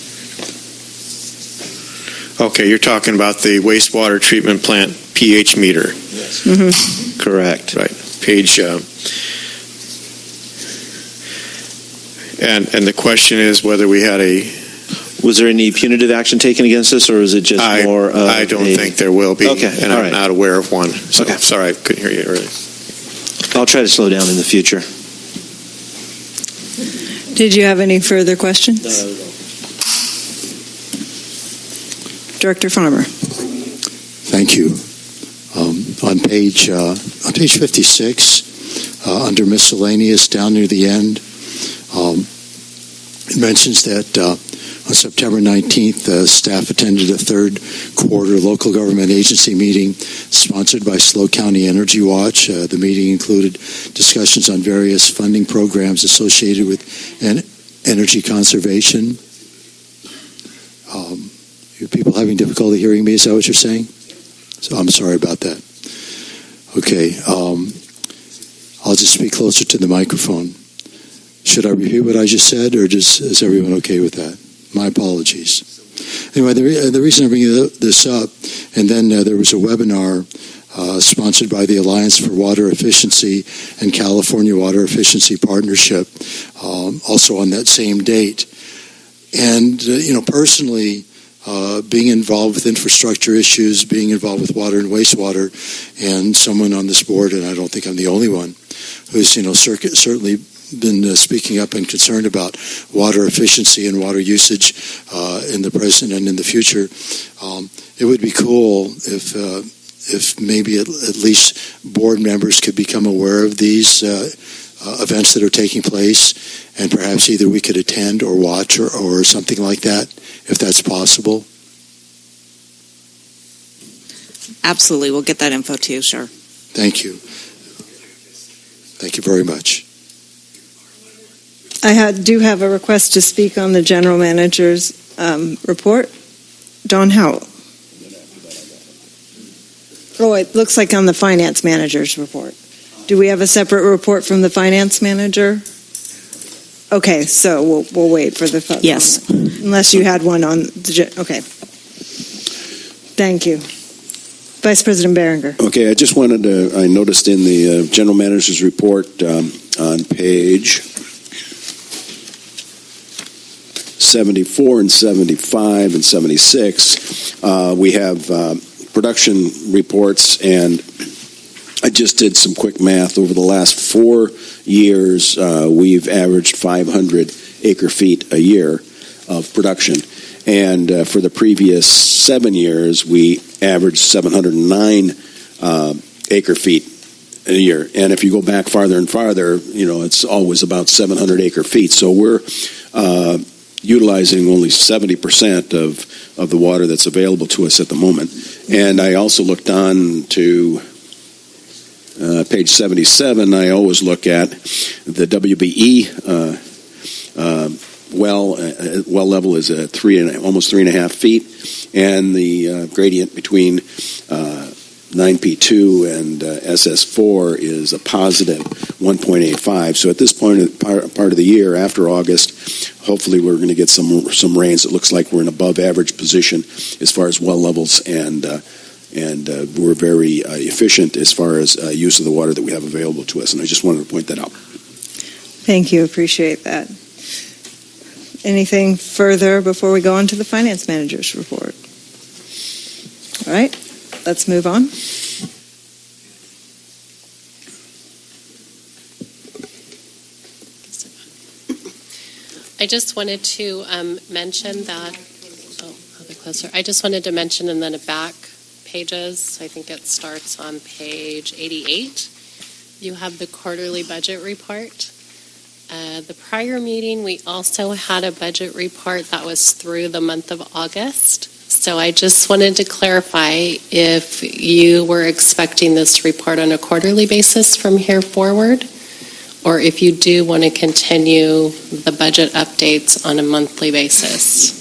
Okay, you're talking about the wastewater treatment plant pH meter. Yes. Mm-hmm. Correct. Right. Page. And the question is whether we had Was there any punitive action taken against us, or is it just more? I don't think there will be. Okay. And I'm not aware of one. So okay. Sorry, I couldn't hear you earlier. I'll try to slow down in the future. Did you have any further questions? Director Farmer. Thank you. On page 56, under miscellaneous, down near the end, it mentions that on September 19th, staff attended a third quarter local government agency meeting sponsored by SLO County Energy Watch. The meeting included discussions on various funding programs associated with energy conservation. You people having difficulty hearing me? Is that what you're saying? So I'm sorry about that. Okay. I'll just speak closer to the microphone. Should I repeat what I just said, or is everyone okay with that? My apologies. Anyway, the reason I'm bringing this up, and then there was a webinar sponsored by the Alliance for Water Efficiency and California Water Efficiency Partnership, also on that same date. And, personally, being involved with infrastructure issues, being involved with water and wastewater, and someone on this board, and I don't think I'm the only one, who's, certainly been speaking up and concerned about water efficiency and water usage in the present and in the future. It would be cool if maybe at least board members could become aware of these events that are taking place, and perhaps either we could attend or watch or something like that, if that's possible. Absolutely. We'll get that info to you, sure. Thank you. Thank you very much. I do have a request to speak on the general manager's report. Don Howell. Oh, it looks like on the finance manager's report. Do we have a separate report from the finance manager? Okay, so we'll wait for the vote. Yes. Unless you had one on the, okay. Thank you. Vice President Berenger. Okay, I just wanted to, I noticed in the General Manager's report on page 74 and 75 and 76, we have production reports, and I just did some quick math. Over the last 4 years, we've averaged 500 acre feet a year of production. And for the previous 7 years, we averaged 709 acre feet a year. And if you go back farther and farther, it's always about 700 acre feet. So we're utilizing only 70% of the water that's available to us at the moment. And I also looked on to page 77. I always look at the WBE well level is at almost 3.5 feet, and the gradient between 9P2 and SS4 is a positive 1.85. So at this point, part of the year after August, hopefully we're going to get some rains. It looks like we're in above average position as far as well levels, and we're very efficient as far as use of the water that we have available to us. And I just wanted to point that out. Thank you. Appreciate that. Anything further before we go on to the Finance Manager's report? All right, let's move on. I just wanted to mention that, I'll be closer. I just wanted to mention in the back pages, I think it starts on page 88, you have the quarterly budget report. The prior meeting, we also had a budget report that was through the month of August. So I just wanted to clarify if you were expecting this report on a quarterly basis from here forward, or if you do want to continue the budget updates on a monthly basis.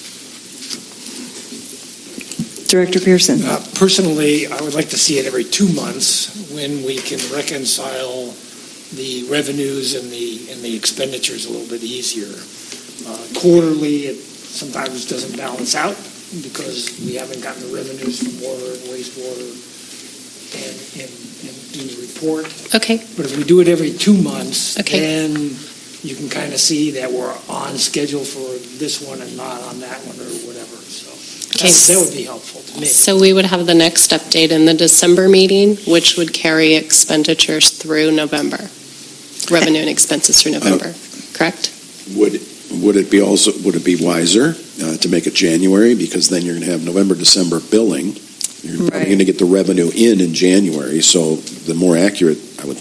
Director Pearson. Personally, I would like to see it every 2 months when we can reconcile the revenues and the expenditures a little bit easier. Quarterly, it sometimes doesn't balance out because we haven't gotten the revenues from water and wastewater and in the report. Okay. But if we do it every 2 months, then you can kind of see that we're on schedule for this one and not on that one or whatever. So that would be helpful to me. So we would have the next update in the December meeting, which would carry expenditures through November. Revenue and expenses through November, correct? Would it be wiser to make it January, because then you're going to have November, December billing. You're probably going to get the revenue in January. So the more accurate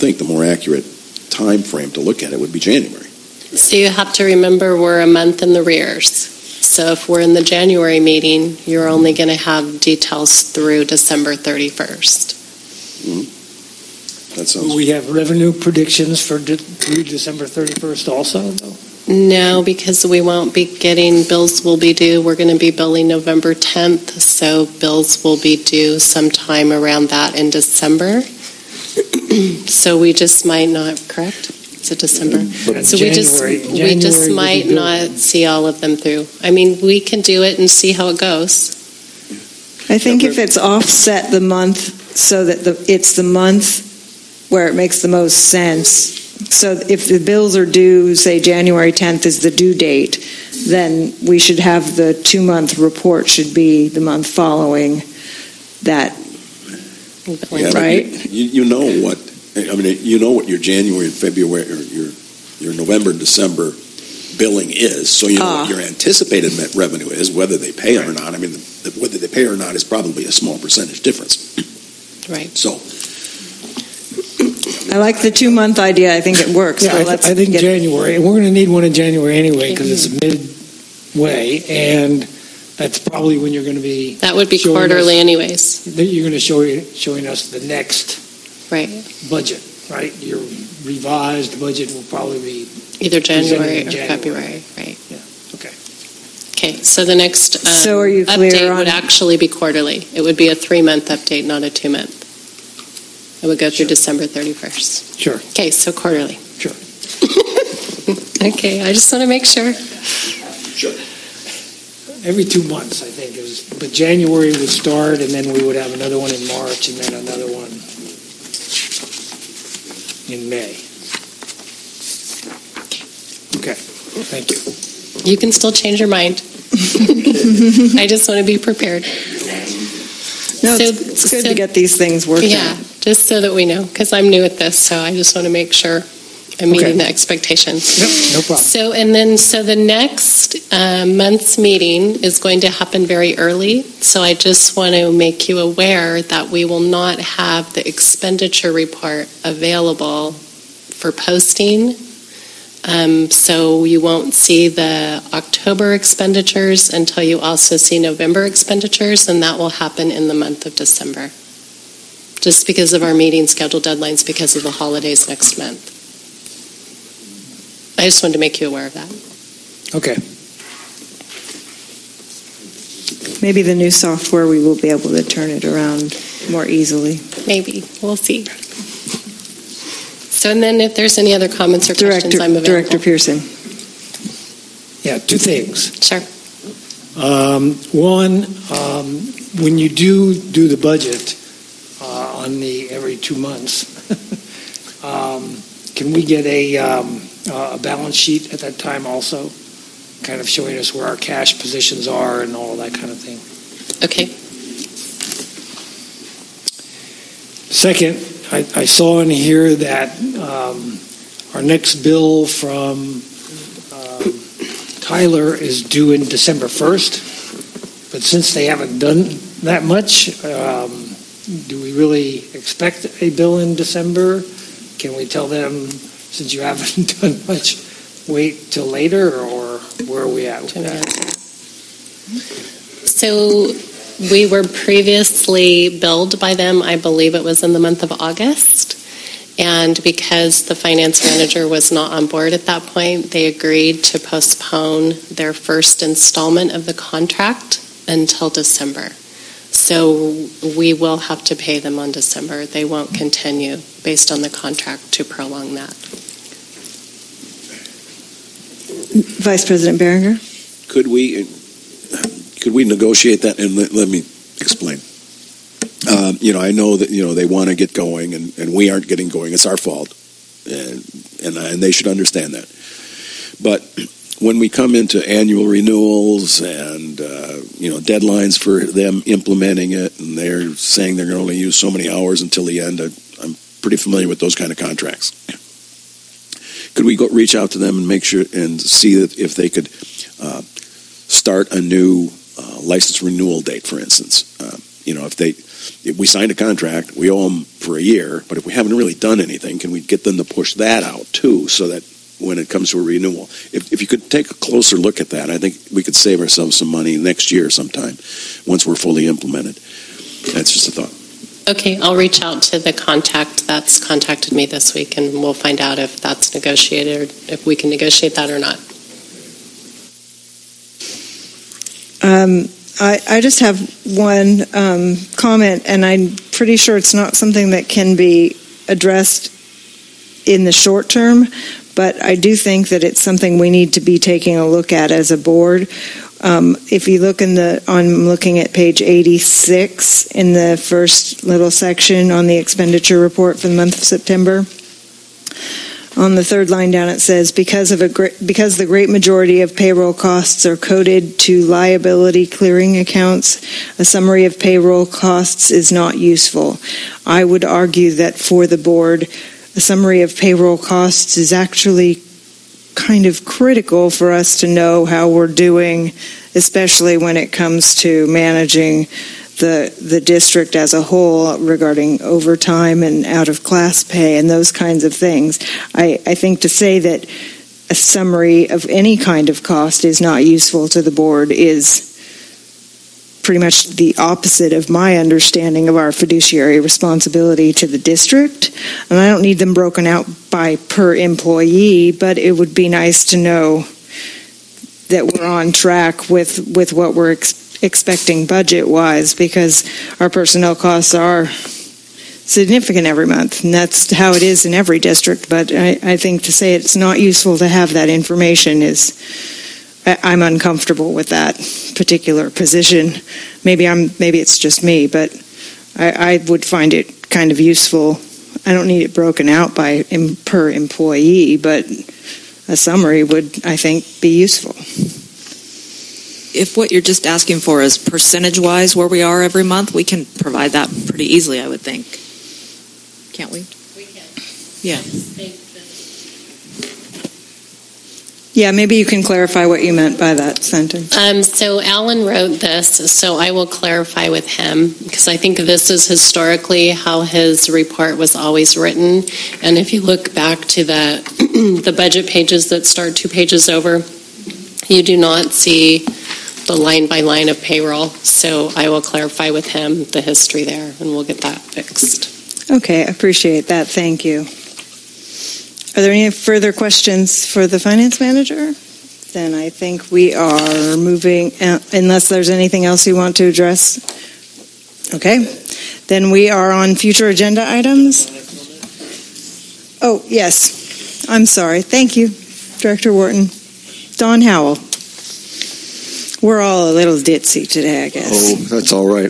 time frame to look at it would be January. So you have to remember we're a month in the rears. So if we're in the January meeting, you're only going to have details through December 31st. Mm-hmm. That sounds. We have revenue predictions for through December 31st also, though? No, because we won't be getting, bills will be due. We're going to be billing November 10th, so bills will be due sometime around that in December. So we just might not, correct? It's a December. So we just might not see all of them through. I mean, we can do it and see how it goes. I think if it's offset the month so that it's the month where it makes the most sense. So if the bills are due, say January 10th is the due date, then we should have the 2-month report should be the month following that. Yeah, right? You know what your January and February or your November and December billing is, so you know what your anticipated net revenue is, whether they pay or not. I mean, whether they pay or not is probably a small percentage difference. Right. So. I like the 2-month idea. I think it works. Yeah, I think January. We're going to need one in January anyway because it's midway, and that's probably when you're going to be. That would be quarterly, anyways. You're going to showing us the next budget, right? Your revised budget will probably be either January or February, right? Yeah. Okay. Okay. So the next so are you clear update on would actually be quarterly. It would be a 3-month update, not a 2-month. It would go through December 31st. Sure. Okay, so quarterly. Sure. Okay, I just want to make sure. Every 2 months, I think. But January would start, and then we would have another one in March, and then another one in May. Okay, thank you. You can still change your mind. I just want to be prepared. No, it's good to get these things worked out. Yeah, just so that we know, because I'm new at this, so I just want to make sure I'm meeting the expectations. Yep, no problem. So the next month's meeting is going to happen very early. So I just want to make you aware that we will not have the expenditure report available for posting. So you won't see the October expenditures until you also see November expenditures, and that will happen in the month of December. Just because of our meeting schedule deadlines because of the holidays next month. I just wanted to make you aware of that. Okay. Maybe the new software, we will be able to turn it around more easily. Maybe. We'll see. So, and then if there's any other comments or questions, I'm available. Director Pearson. Yeah, two things. Sure. One, when you do the budget on the every 2 months, can we get a balance sheet at that time also, kind of showing us where our cash positions are and all that kind of thing? Okay. Second, I saw in here that our next bill from Tyler is due in December 1st, but since they haven't done that much, do we really expect a bill in December? Can we tell them, since you haven't done much, wait till later, or where are we at with that? So we were previously billed by them, I believe it was in the month of August, and because the finance manager was not on board at that point, they agreed to postpone their first installment of the contract until December. So we will have to pay them on December. They won't continue based on the contract to prolong that. Vice President Berenger? Could we negotiate that? And let me explain. I know that they want to get going, and we aren't getting going. It's our fault, and they should understand that. But when we come into annual renewals and deadlines for them implementing it, and they're saying they're going to only use so many hours until the end, I'm pretty familiar with those kind of contracts. Could we reach out to them and make sure and see that if they could start a new license renewal date, for instance? If we signed a contract, we owe them for a year, but if we haven't really done anything, can we get them to push that out too, so that when it comes to a renewal, if you could take a closer look at that, I think we could save ourselves some money next year sometime once we're fully implemented. That's just a thought. Okay, I'll reach out to the contact that's contacted me this week, and we'll find out if that's negotiated, or if we can negotiate that or not. I just have one comment, and I'm pretty sure it's not something that can be addressed in the short term, but I do think that it's something we need to be taking a look at as a board. If you look I'm looking at page 86 in the first little section on the expenditure report for the month of September. On the third line down, it says, because the great majority of payroll costs are coded to liability clearing accounts, a summary of payroll costs is not useful. I would argue that for the board, a summary of payroll costs is actually kind of critical for us to know how we're doing, especially when it comes to managing the district as a whole regarding overtime and out-of-class pay and those kinds of things. I think to say that a summary of any kind of cost is not useful to the board is pretty much the opposite of my understanding of our fiduciary responsibility to the district. And I don't need them broken out by per employee, but it would be nice to know that we're on track with what we're expecting budget-wise, because our personnel costs are significant every month, and that's how it is in every district. But I think to say it's not useful to have that information I'm uncomfortable with that particular position. Maybe it's just me, but I would find it kind of useful. I don't need it broken out per employee, but a summary would, I think, be useful. If what you're just asking for is percentage-wise where we are every month, we can provide that pretty easily, I would think. Can't we? We can. Yeah. Yeah, maybe you can clarify what you meant by that sentence. So Alan wrote this, so I will clarify with him, because I think this is historically how his report was always written. And if you look back to the budget pages that start 2 pages over, you do not see the line by line of payroll. So I will clarify with him the history there, and we'll get that fixed. Okay, I appreciate that. Thank you. Are there any further questions for the finance manager? Then I think we are moving, unless there's anything else you want to address. Okay, then we are on future agenda items. Oh, yes. I'm sorry. Thank you, Director Wharton. Don Howell. We're all a little ditzy today, I guess. Oh, that's all right.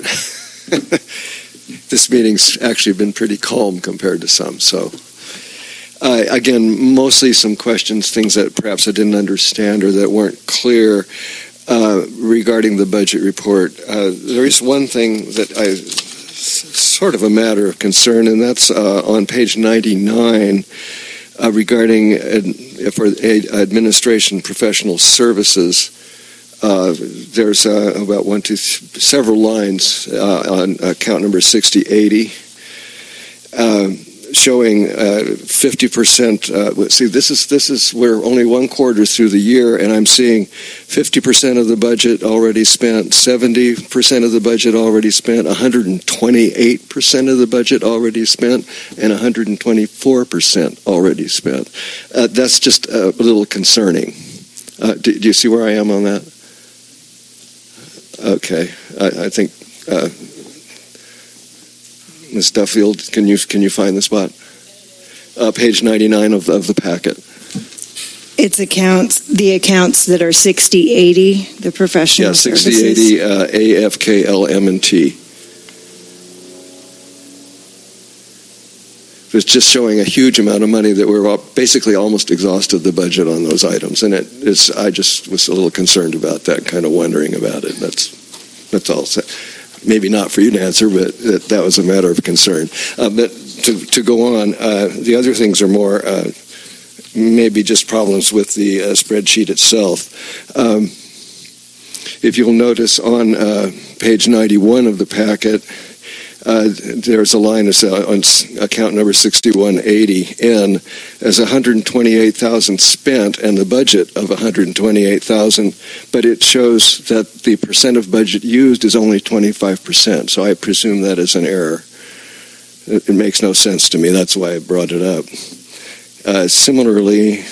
This meeting's actually been pretty calm compared to some, so... again, mostly some questions, things that perhaps I didn't understand or that weren't clear regarding the budget report. There is one thing that sort of a matter of concern, and that's on page 99 regarding for administration professional services. There's about several lines on account number 6080. Showing 50%. See, this is we're only 1 quarter through the year, and I'm seeing 50% of the budget already spent, 70% of the budget already spent, 128% of the budget already spent, and 124% already spent. That's just a little concerning. Do you see where I am on that? Okay, I think. Ms. Duffield, can you find the spot? Page 99 of the packet. It's the accounts that are 6080, the professional services. Yeah, 6080 AFKLM&T. It's just showing a huge amount of money that we're basically almost exhausted the budget on those items, and I just was a little concerned about that, kind of wondering about it. That's all. Maybe not for you to answer, but that was a matter of concern. But to go on, the other things are more maybe just problems with the spreadsheet itself. If you'll notice on page 91 of the packet, there's a line on account number 6180N as 128,000 spent and the budget of 128,000, but it shows that the percent of budget used is only 25%. So I presume that is an error. It makes no sense to me. That's why I brought it up. Similarly,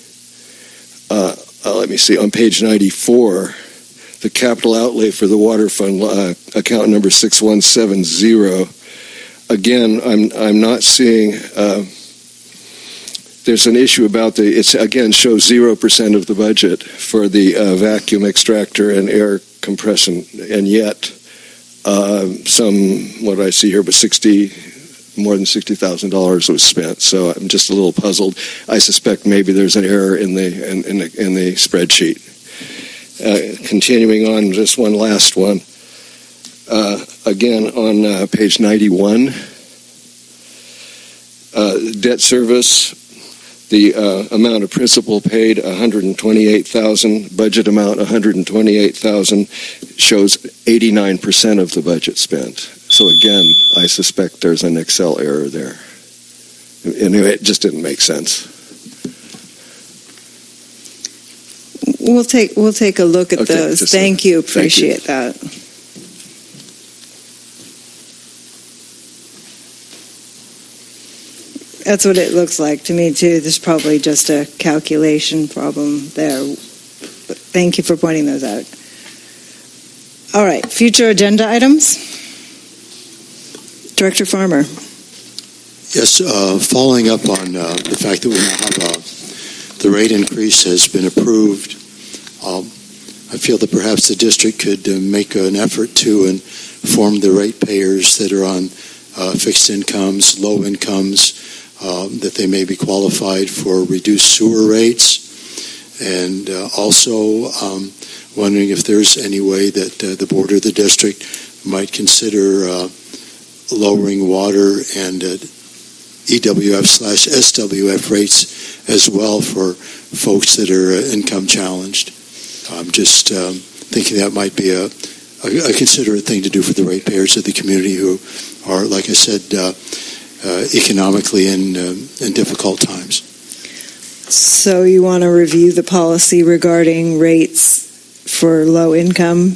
let me see, on page 94, the capital outlay for the water fund, account number 6170. Again, I'm not seeing. There's an issue about it again shows 0% of the budget for the vacuum extractor and air compression, and yet what I see here was more than $60,000 was spent. So I'm just a little puzzled. I suspect maybe there's an error in the spreadsheet. Continuing on, just one last one. Again, on page 91, debt service, the amount of principal paid, $128,000, budget amount, $128,000, shows 89% of the budget spent. So again, I suspect there's an Excel error there. Anyway, it just didn't make sense. We'll take a look at those. Thank you. Appreciate that. That's what it looks like to me too. There's probably just a calculation problem there. But thank you for pointing those out. All right, future agenda items. Director Farmer. Yes, following up on the fact that we now have the rate increase has been approved, I feel that perhaps the district could make an effort to inform the ratepayers that are on fixed incomes, low incomes, that they may be qualified for reduced sewer rates. And also wondering if there's any way that the board or the district might consider lowering water and EWF/SWF rates as well for folks that are income challenged. I'm just thinking that might be a considerate thing to do for the ratepayers of the community who are, like I said, economically in difficult times. So you want to review the policy regarding rates for low income?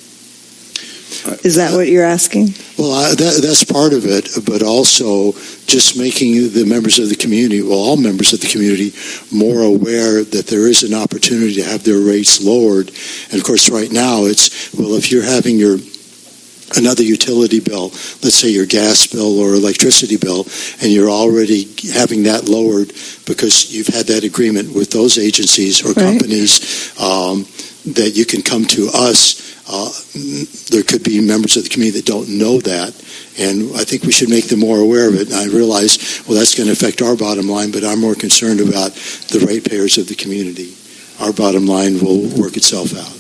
Is that what you're asking? Well, that's part of it, but also just making the members of the community, well, all members of the community, more aware that there is an opportunity to have their rates lowered. And of course, right now it's, well, if you're having another utility bill, let's say your gas bill or electricity bill, and you're already having that lowered because you've had that agreement with those agencies or companies, that you can come to us. There could be members of the community that don't know that, and I think we should make them more aware of it. And I realize, well, that's going to affect our bottom line, but I'm more concerned about the ratepayers of the community. Our bottom line will work itself out.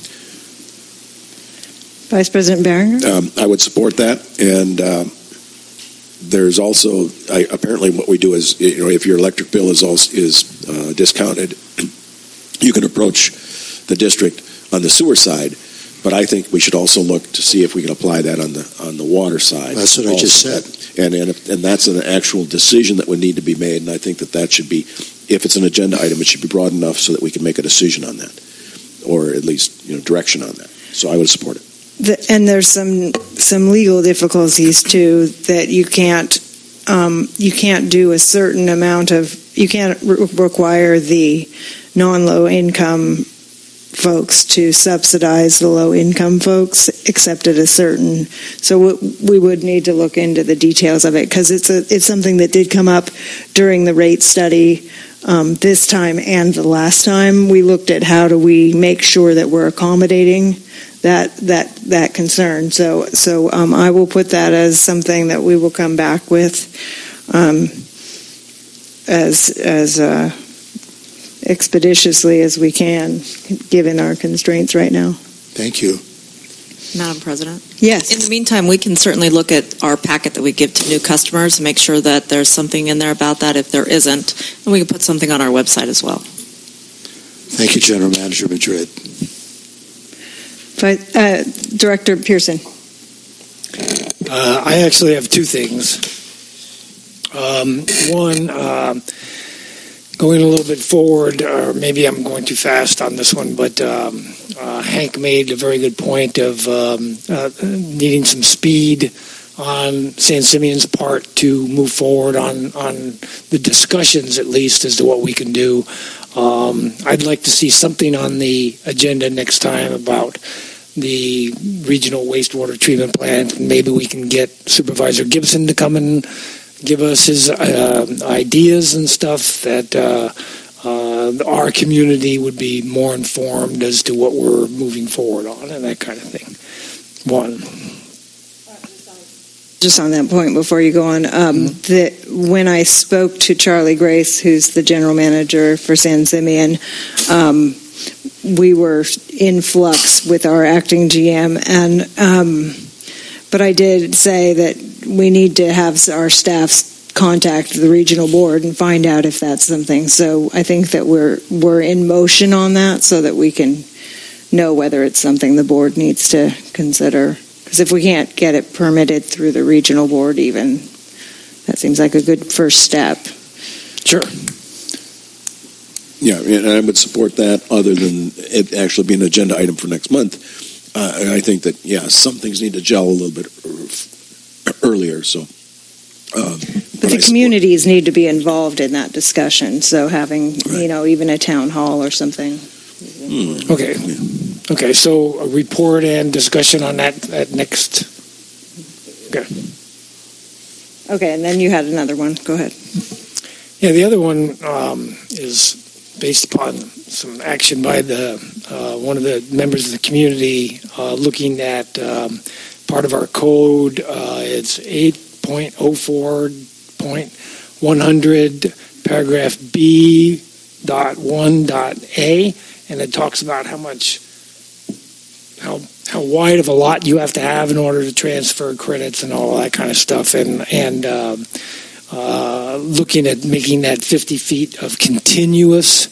Vice President Barringer? I would support that, and there's also apparently what we do is, if your electric bill is discounted, you can approach the district on the sewer side. But I think we should also look to see if we can apply that on the water side. That's what I just said. And that's an actual decision that would need to be made. And I think that should be, if it's an agenda item, it should be broad enough so that we can make a decision on that, or at least direction on that. So I would support it. And there's some legal difficulties too, that you can't do a certain amount of, you can't require the non-low income folks to subsidize the low income folks except at a certain, so we would need to look into the details of it, because it's something that did come up during the rate study this time and the last time. We looked at how do we make sure that we're accommodating that concern. So I will put that as something that we will come back with as expeditiously as we can, given our constraints right now. Thank you. Madam President? Yes. In the meantime, we can certainly look at our packet that we give to new customers and make sure that there's something in there about that if there isn't, and we can put something on our website as well. Thank you, General Manager Madrid. Director Pearson. I actually have two things. One, going a little bit forward, or maybe I'm going too fast on this one, but Hank made a very good point of needing some speed on San Simeon's part to move forward on the discussions, at least, as to what we can do. I'd like to see something on the agenda next time about the regional wastewater treatment plant. Maybe we can get Supervisor Gibson to come and give us his ideas and stuff, that our community would be more informed as to what we're moving forward on and that kind of thing. One. Just on that point before you go on, when I spoke to Charlie Grace, who's the general manager for San Simeon, we were in flux with our acting GM, and but I did say that we need to have our staffs contact the regional board and find out if that's something. So I think that we're in motion on that so that we can know whether it's something the board needs to consider. Because if we can't get it permitted through the regional board even, that seems like a good first step. Sure. Yeah, and I would support that, other than it actually being an agenda item for next month. And I think that, some things need to gel a little bit earlier. So, but the communities need to be involved in that discussion. So having, even a town hall or something. Okay. Okay, so a report and discussion on that next. Okay. Okay, and then you had another one. Go ahead. Yeah, the other one is based upon some action by the one of the members of the community looking at part of our code. It's 8.04.100, paragraph B.1.A, and it talks about how wide of a lot you have to have in order to transfer credits and all that kind of stuff, and looking at making that 50 feet of contiguous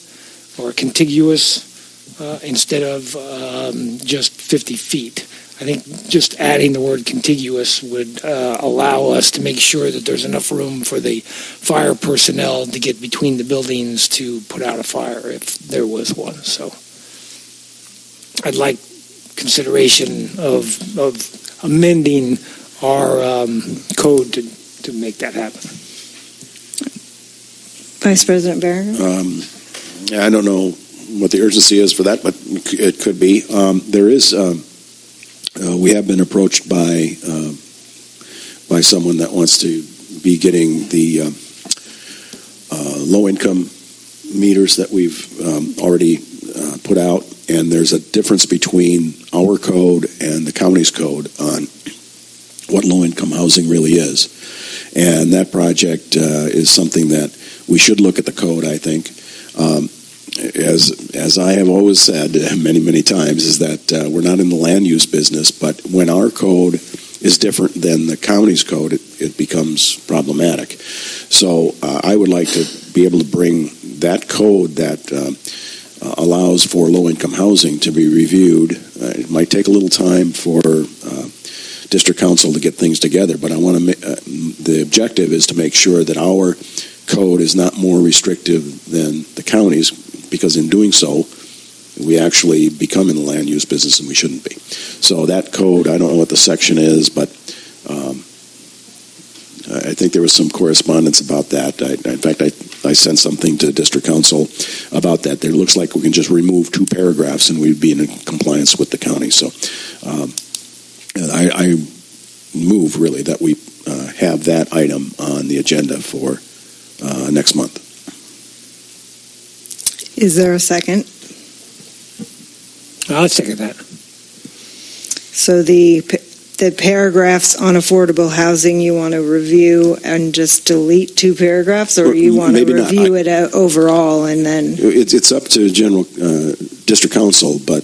instead of just 50 feet. I think just adding the word contiguous would allow us to make sure that there's enough room for the fire personnel to get between the buildings to put out a fire if there was one. So I'd like consideration of amending our code to make that happen. Vice President Barron? I don't know what the urgency is for that, but it could be. There is. We have been approached by someone that wants to be getting the low-income meters that we've already put out, and there's a difference between our code and the county's code on what low-income housing really is. And that project is something that we should look at the code, I think. As I have always said many, many times, is that we're not in the land use business, but when our code is different than the county's code, it becomes problematic. So I would like to be able to bring that code that allows for low-income housing to be reviewed. It might take a little time for district council to get things together, but I want to. The objective is to make sure that our code is not more restrictive than the county's, because in doing so, we actually become in the land use business and we shouldn't be. So that code, I don't know what the section is, but I think there was some correspondence about that. In fact, I sent something to district council about that. It looks like we can just remove 2 paragraphs and we'd be in compliance with the county. So I move, really, that we have that item on the agenda for next month. Is there a second? I'll second that. So the paragraphs on affordable housing you want to review and just delete 2 paragraphs, or you want to review it overall and then? It's up to general district council, but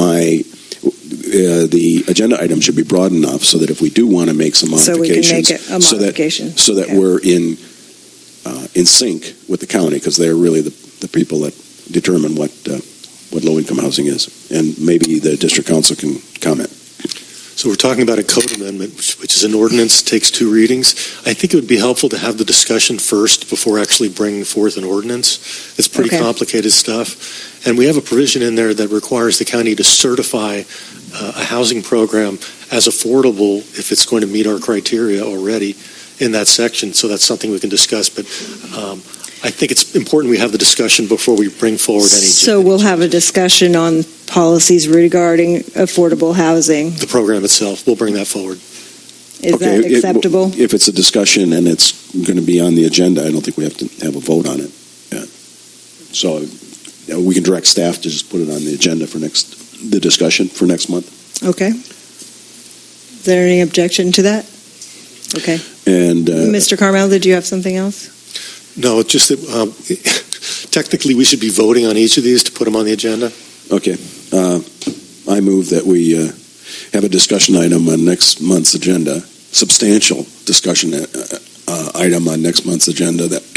the agenda item should be broad enough so that if we do want to make some modifications, so we can make it a modification, so that we're in sync with the county, because they're really the people that determine what low-income housing is, and maybe the district council can comment. So we're talking about a code amendment, which is an ordinance, takes 2 readings. I think it would be helpful to have the discussion first before actually bringing forth an ordinance. It's pretty complicated stuff. And we have a provision in there that requires the county to certify a housing program as affordable if it's going to meet our criteria already in that section. So that's something we can discuss. But I think it's important we have the discussion before we bring forward any. So we'll have a discussion on policies regarding affordable housing. The program itself, we'll bring that forward. Is that acceptable? If it's a discussion and it's going to be on the agenda, I don't think we have to have a vote on it. Yeah. So we can direct staff to just put it on the agenda for the discussion for next month. Okay. Is there any objection to that? Okay. And Mr. Carmel, did you have something else? No, it's just that technically we should be voting on each of these to put them on the agenda. Okay. I move that we have a discussion item on next month's agenda, substantial discussion item on next month's agenda that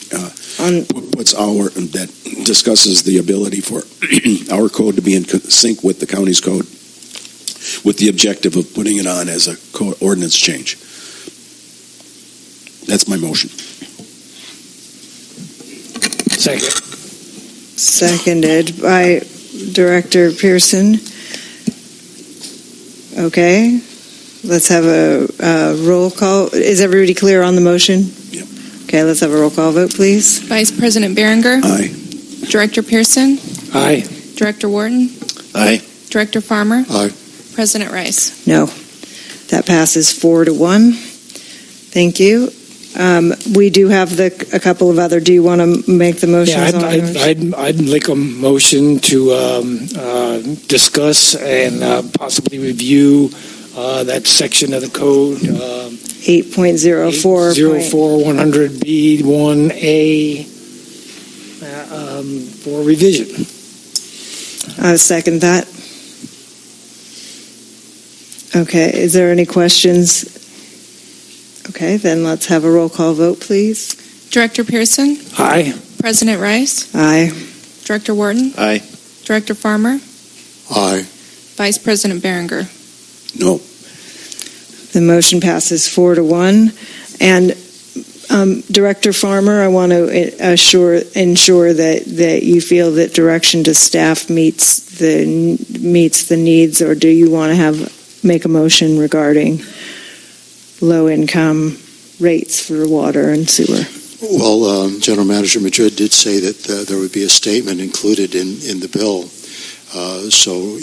that discusses the ability for our code to be in sync with the county's code, with the objective of putting it on as a ordinance change. That's my motion. Second. Seconded by Director Pearson. Okay. Let's have a roll call. Is everybody clear on the motion? Yep. Okay, let's have a roll call vote, please. Vice President Berenger? Aye. Director Pearson? Aye. Director Wharton? Aye. Director Farmer? Aye. President Rice? No. That passes 4-1. Thank you. We do have a couple of other. Do you want to make the motions? I'd make a motion to discuss and possibly review that section of the code. 8.04. 100B1A for revision. I'll second that. Okay, is there any questions? Okay, then let's have a roll call vote, please. Director Pearson? Aye. President Rice? Aye. Director Wharton? Aye. Director Farmer? Aye. Vice President Berenger? No. The motion passes 4-1. And Director Farmer, I want to ensure that you feel that direction to staff meets the needs, or do you want to make a motion regarding low-income rates for water and sewer? Well, General Manager Madrid did say that there would be a statement included in the bill. So,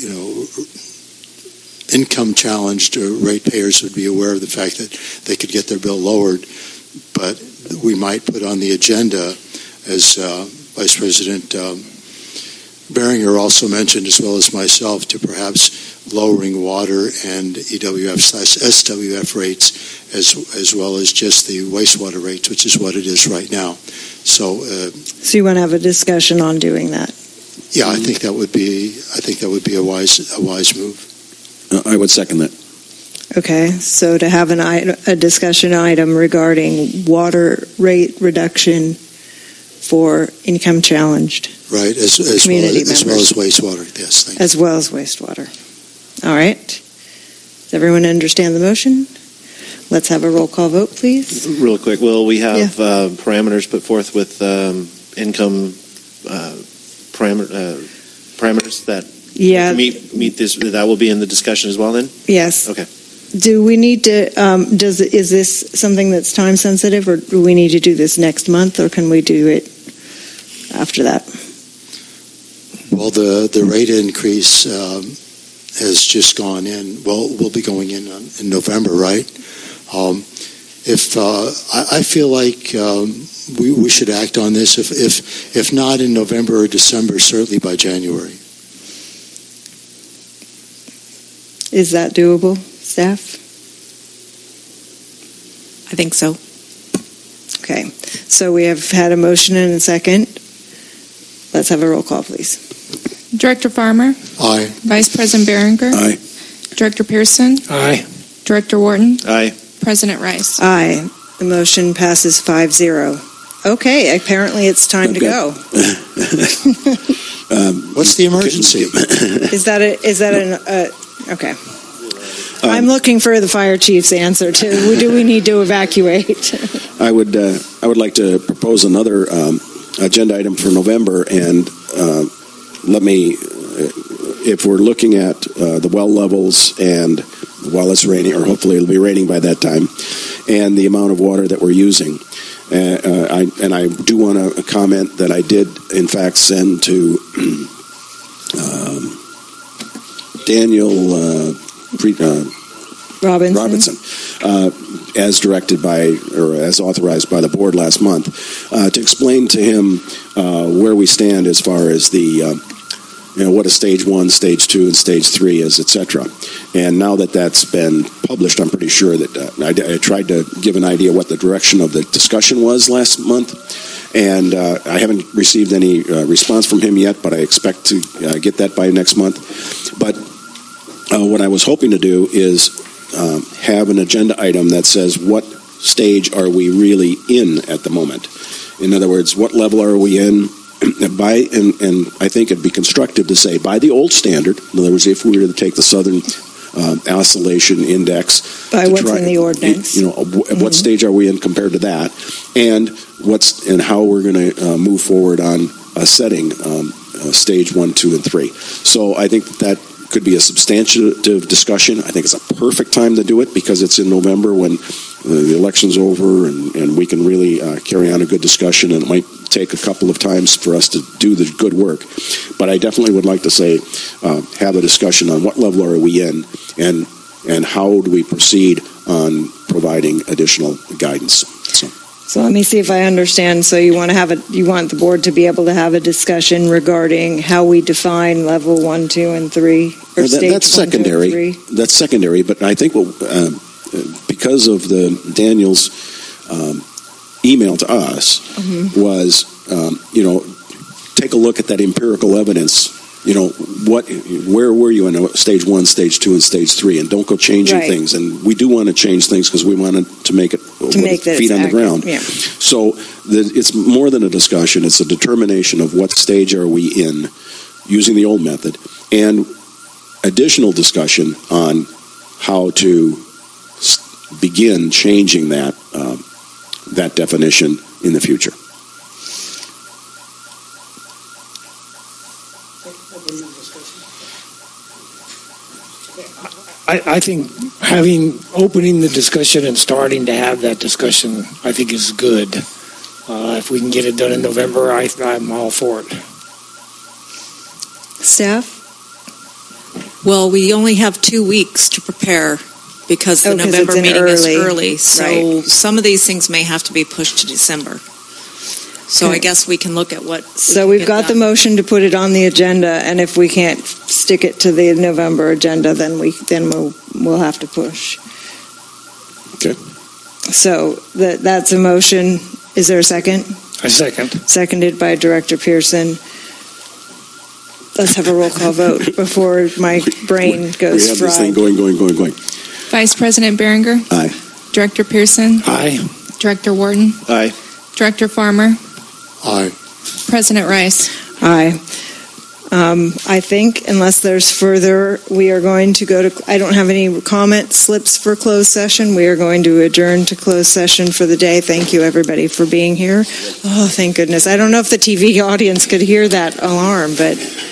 income-challenged ratepayers would be aware of the fact that they could get their bill lowered. But we might put on the agenda, as Vice President Beringer also mentioned, as well as myself, to perhaps lowering water and EWF/SWF rates, as well as just the wastewater rates, which is what it is right now. So you want to have a discussion on doing that? Yeah, I think that would be a wise move. I would second that. Okay, so to have a discussion item regarding water rate reduction for income challenged. Right, as well as wastewater. Yes, thank you. As well as wastewater. All right. Does everyone understand the motion? Let's have a roll call vote, please. Real quick, will we have parameters put forth with income parameters that meet this? That will be in the discussion as well, then? Yes. Okay. Do we need to? Is this something that's time sensitive, or do we need to do this next month, or can we do it after that? Well, the rate increase has just gone in. Well, we'll be going in November, right? I feel like we should act on this. If not in November or December, certainly by January. Is that doable, staff? I think so. Okay. So we have had a motion and a second. Let's have a roll call, please. Director Farmer? Aye. Vice President Berenger? Aye. Director Pearson? Aye. Director Wharton? Aye. President Rice? Aye. The motion passes 5-0. Okay, apparently it's time to go. What's the emergency? Okay. I'm looking for the fire chief's answer to, do we need to evacuate? I would like to propose another agenda item for November, and if we're looking at the well levels and while it's raining, or hopefully it'll be raining by that time, and the amount of water that we're using. I do want to comment that I did, in fact, send to Daniel Robinson, as directed by, or as authorized by the board last month, to explain to him where we stand as far as the what a stage 1, stage 2, and stage 3 is, etc. And now that that's been published, I'm pretty sure that I tried to give an idea what the direction of the discussion was last month, and I haven't received any response from him yet, but I expect to get that by next month. But what I was hoping to do is have an agenda item that says what stage are we really in at the moment. In other words, what level are we in? And I think it'd be constructive to say by the old standard. In other words, if we were to take the Southern Oscillation Index, by what's in the ordinance, what stage are we in compared to that, and how we're going to move forward on setting stage 1, 2, and 3. So I think that could be a substantive discussion. I think it's a perfect time to do it because it's in November when the election's over and we can really carry on a good discussion, and it might take a couple of times for us to do the good work. But I definitely would like to say have a discussion on what level are we in and how do we proceed on providing additional guidance. So. So let me see if I understand. So you want the board to be able to have a discussion regarding how we define level 1, 2, and 3, or stage that's 1, 2, and secondary. 3? That's secondary, but I think because of Daniel's email to us was, take a look at that empirical evidence. Where were you in stage 1, stage 2, and stage 3, and don't go changing things. And we do want to change things because we wanted to make it feet on the ground. Yeah. So it's more than a discussion; it's a determination of what stage are we in using the old method, and additional discussion on how to begin changing that definition in the future. I think opening the discussion and starting to have that discussion, I think is good. If we can get it done in November, I'm all for it. Staff? Well, we only have 2 weeks to prepare because the November meeting is early. So some of these things may have to be pushed to December. So I guess we can look at what. So we've got the motion to put it on the agenda, and if we can't stick it to the November agenda, then we'll have to push. Okay. So that's a motion. Is there a second? A second. Seconded by Director Pearson. Let's have a roll call vote before my brain goes We have fried. this thing going. Vice President Berenger. Aye. Director Pearson. Aye. Director Wharton. Aye. Director Farmer. Aye. President Rice. Aye. I think, unless there's further, we are going to go to, I don't have any comment slips for closed session. We are going to adjourn to closed session for the day. Thank you, everybody, for being here. Oh, thank goodness. I don't know if the TV audience could hear that alarm, but